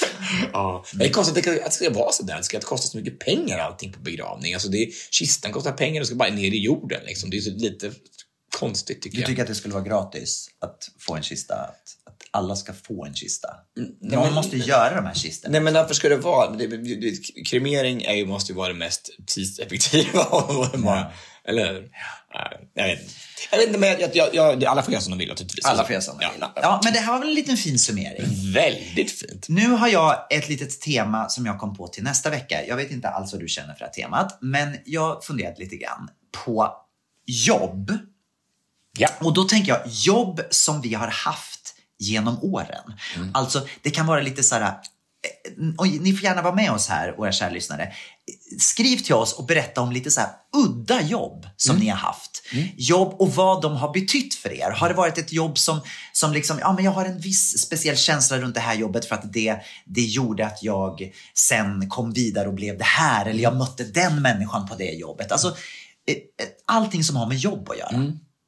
Ja. Det är konstigt att det ska vara så där. Det ska inte kosta så mycket pengar allting på begravning. Alltså kistan kostar pengar och ska bara ner i jorden. Liksom. Det är så lite konstigt tycker jag. Du tycker att det skulle vara gratis att få en kista? Att alla ska få en kista? Man måste göra de här kistorna. Nej, men varför ska det vara? Kremering måste ju vara det mest tidseffektiva. Eller jag vet inte, men alla får göra som de vill naturligtvis. Alla får göra som de vill. Ja, men det här var väl en liten fin summering. Väldigt fint. Nu har jag ett litet tema som jag kom på till nästa vecka. Jag vet inte alls vad du känner för det här temat, men jag funderat lite grann på jobb. Ja. Och då tänker jag jobb som vi har haft genom åren. Alltså det kan vara lite så här. Och ni får gärna vara med oss här och era kära lyssnare. Skriv till oss och berätta om lite så här udda jobb som ni har haft. Jobb och vad de har betytt för er. Har det varit ett jobb som liksom, men jag har en viss speciell känsla runt det här jobbet för att det gjorde att jag sen kom vidare och blev det här. Eller jag mötte den människan på det jobbet. Alltså allting som har med jobb att göra.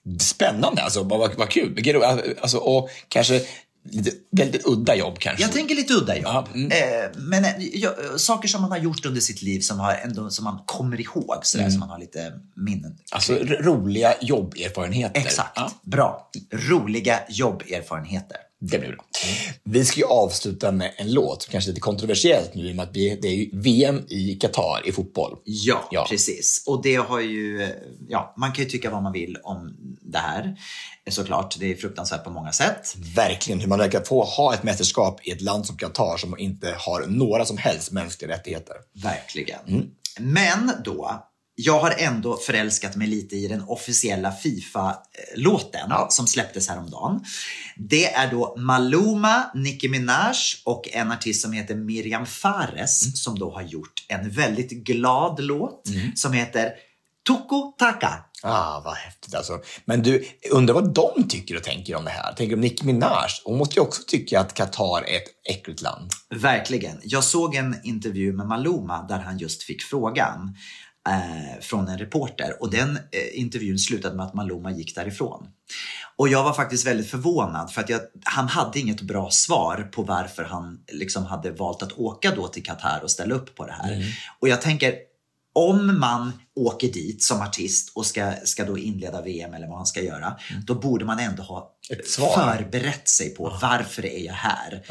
Spännande alltså, vad kul. Alltså, och kanske lite väldigt udda jobb kanske. Jag tänker lite udda jobb. Men saker som man har gjort under sitt liv som man kommer ihåg sådär, som man har lite minnen. Alltså roliga jobberfarenheter. Exakt, bra. Roliga jobberfarenheter. Det blir bra. Vi ska ju avsluta med en låt som kanske är lite kontroversiellt nu, i och med att det är ju VM i Qatar i fotboll. Ja, precis. Och det har ju, man kan ju tycka vad man vill om det här. Såklart, det är fruktansvärt på många sätt. Verkligen, hur man verkar få ha ett mästerskap i ett land som Qatar som inte har några som helst mänskliga rättigheter. Verkligen. Men då, jag har ändå förälskat mig lite i den officiella FIFA-låten som släpptes häromdagen. Det är då Maluma, Nicki Minaj och en artist som heter Miriam Fares som då har gjort en väldigt glad låt som heter Tuku Taka. Vad häftigt alltså. Men du, undrar vad de tycker och tänker om det här. Tänker om Nicki Minaj. Hon måste ju också tycka att Qatar är ett äckligt land. Verkligen. Jag såg en intervju med Maluma där han just fick frågan från en reporter. Och den intervjun slutade med att Maluma gick därifrån. Och jag var faktiskt väldigt förvånad för att han hade inget bra svar på varför han liksom hade valt att åka då till Qatar och ställa upp på det här. Och jag tänker, om man åker dit som artist och ska då inleda VM eller vad han ska göra, då borde man ändå ha förberett sig på varför är jag här.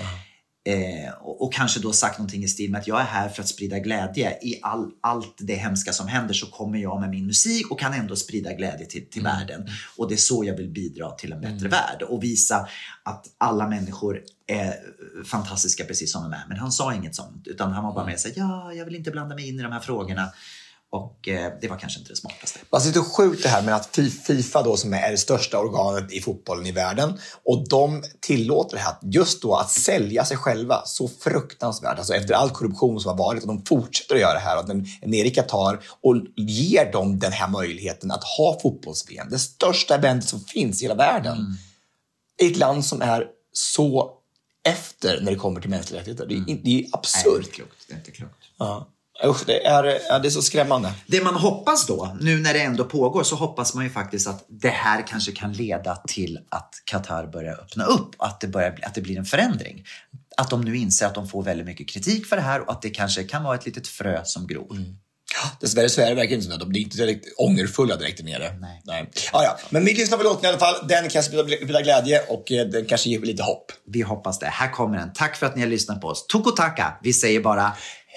Och kanske då sagt någonting i stil med att jag är här för att sprida glädje. I allt det hemska som händer så kommer jag med min musik och kan ändå sprida glädje till världen. Och det är så jag vill bidra till en bättre värld. Och visa att alla människor är fantastiska precis som de är. Men han sa inget sånt, utan han var bara med och sa, jag vill inte blanda mig in i de här frågorna. Och det var kanske inte det smartaste. Alltså det är så sjukt det här med att FIFA då, som är det största organet i fotbollen i världen, och de tillåter det här just då att sälja sig själva så fruktansvärt. Alltså efter all korruption som har varit, och de fortsätter att göra det här, och den är nere i Qatar och ger dem den här möjligheten att ha fotbolls-VM. Det största eventet som finns i hela världen. I ett land som är så efter när det kommer till mänskliga rättigheter. Det är absurt. Det är inte klokt. Ja. Usch, det är så skrämmande. Det man hoppas då, nu när det ändå pågår, så hoppas man ju faktiskt att det här kanske kan leda till att Qatar börjar öppna upp, att det blir en förändring. Att de nu inser att de får väldigt mycket kritik för det här och att det kanske kan vara ett litet frö som gror. Dessvärre så är det verkligen så att de blir inte direkt ångerfulla direkt nere. Nej. Ja. Men vi lyssnar på låten i alla fall. Den kanske blir glädje och den kanske ger lite hopp. Vi hoppas det. Här kommer den. Tack för att ni har lyssnat på oss. Tuku taka. Vi säger bara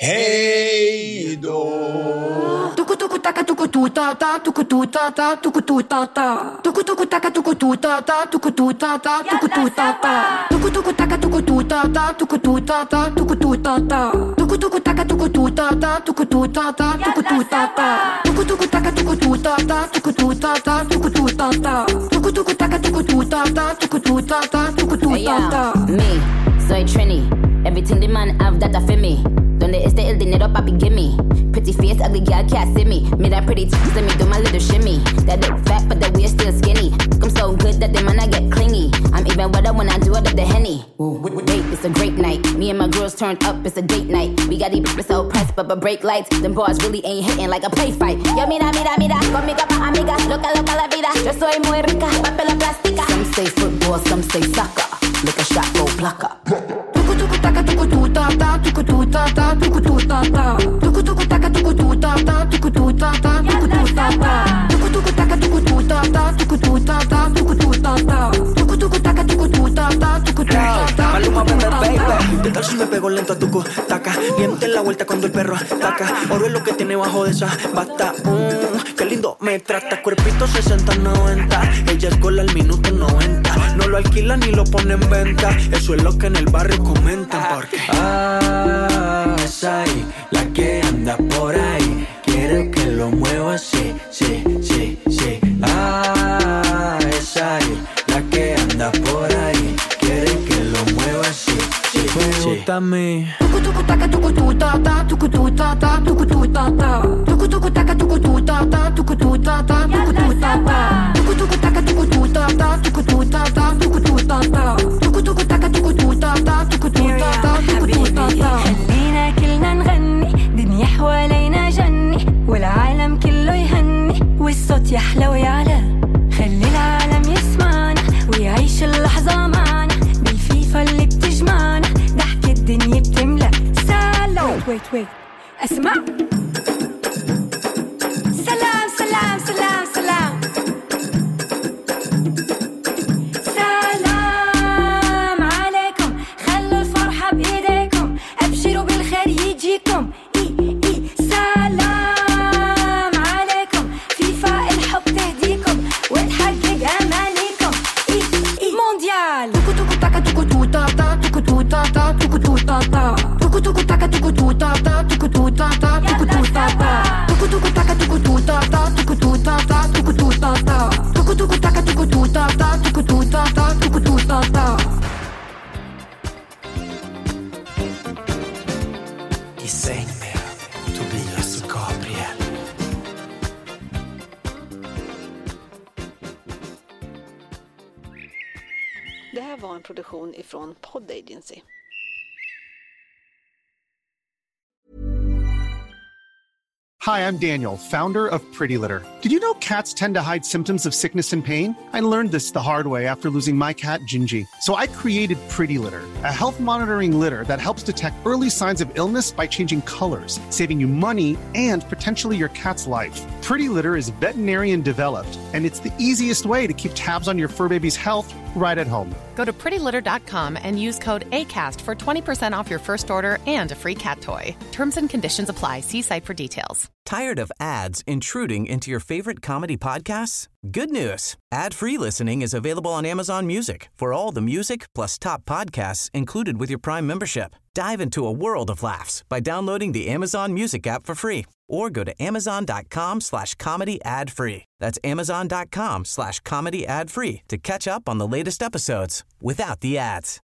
hej då! Tuku tuku taka tuku tutata tuku tutata tuku tutata tuku tuku taka tuku tutata tuku tutata tuku tutata tuku tuku taka tuku tutata tuku tutata tuku tutata tuku tuku taka tuku tutata tuku tutata tuku tutata tuku tuku taka tuku tutata tuku tutata tuku tutata tuku tuku taka tuku tutata tuku tutata tuku tutata. Me, soy Trini. Everything the man have that I feel me. Donde este el dinero papi gimme. Pretty face, ugly girl can't see me. Me that pretty tits, let me do my little shimmy. That look fat but the waist still skinny. I'm so good that the man I get clingy. I'm even wetter when I do it up the Henny. Wait, it's a great night. Me and my girls turned up, it's a date night. We got these bitches so pressed but break lights. Them bars really ain't hitting like a play fight. Yo mira, conmigo pa' amiga. Loca la vida. Yo soy muy rica, papel plástica. Some say football, some say soccer. Look a shot, go plaka. Tuku tuku taka tuku tutata tuku tutata tuku tutata tuku tuku taka tuku tutata tuku tutata tuku tutata tuku tuku taka tuku tutata tuku tutata tuku tutata tuku tuku taka tuku tutata tuku tutata. Maluma bebé baby, ¿qué tal si me pego lento a tucu taca? Diente en la vuelta cuando el perro ataca. Oro es lo que tiene bajo de esa bata. Qué lindo me trata, cuerpito 60-90. Ella es gol al minuto 90. No lo alquila ni lo pone en venta. Eso es lo que en el barrio comentan porque es ahí la que anda por ahí. Quiere que lo mueva así, sí. Es ahí la que anda por ahí. Quiere que lo mueva así, sí. Me gusta a mí. Tuku tuku taka tuku tutata tuku tutata tuku tutata tuku tuku taka tuku tutata tuku tutata tuku tutata tuku tuku taka tuku tutata tuku tutata tuku tutata tuku tuku taka tuku tutata tuku tutata tuku tutata. خلينا كلنا نغني دنيا حوالينا جني والعالم كله يهني والصوت يحلى ويعلى خلي العالم wait اسمع سلام سلام سلام سلام سلام عليكم خلوا الفرحة بإيديكم أبشروا بالخير يجيكم سلام عليكم فيفا الحب تهديكم وتحقق أمانيكم مونديال توكو توكو تاكا توكو توتا تا توكو توتا تا توكو توتا تا توكو توكو تاكا توكو توتا تا توكو توتا تا توكو توتا تا توكو توكو تاكا توكو توتا تا توكو توتا تا توكو توتا تا توكو توكو تاكا توكو توتا تا توكو توتا تا توكو توتا تا I säng med Tobias och Gabriel. Det här var en produktion ifrån Pod Agency. Hi, I'm Daniel, founder of Pretty Litter. Did you know cats tend to hide symptoms of sickness and pain? I learned this the hard way after losing my cat, Gingy. So I created Pretty Litter, a health monitoring litter that helps detect early signs of illness by changing colors, saving you money and potentially your cat's life. Pretty Litter is veterinarian developed, and it's the easiest way to keep tabs on your fur baby's health right at home. Go to prettylitter.com and use code ACAST for 20% off your first order and a free cat toy. Terms and conditions apply. See site for details. Tired of ads intruding into your favorite comedy podcasts? Good news. Ad-free listening is available on Amazon Music for all the music plus top podcasts included with your Prime membership. Dive into a world of laughs by downloading the Amazon Music app for free or go to amazon.com/comedy ad-free. That's amazon.com/comedy ad-free to catch up on the latest episodes without the ads.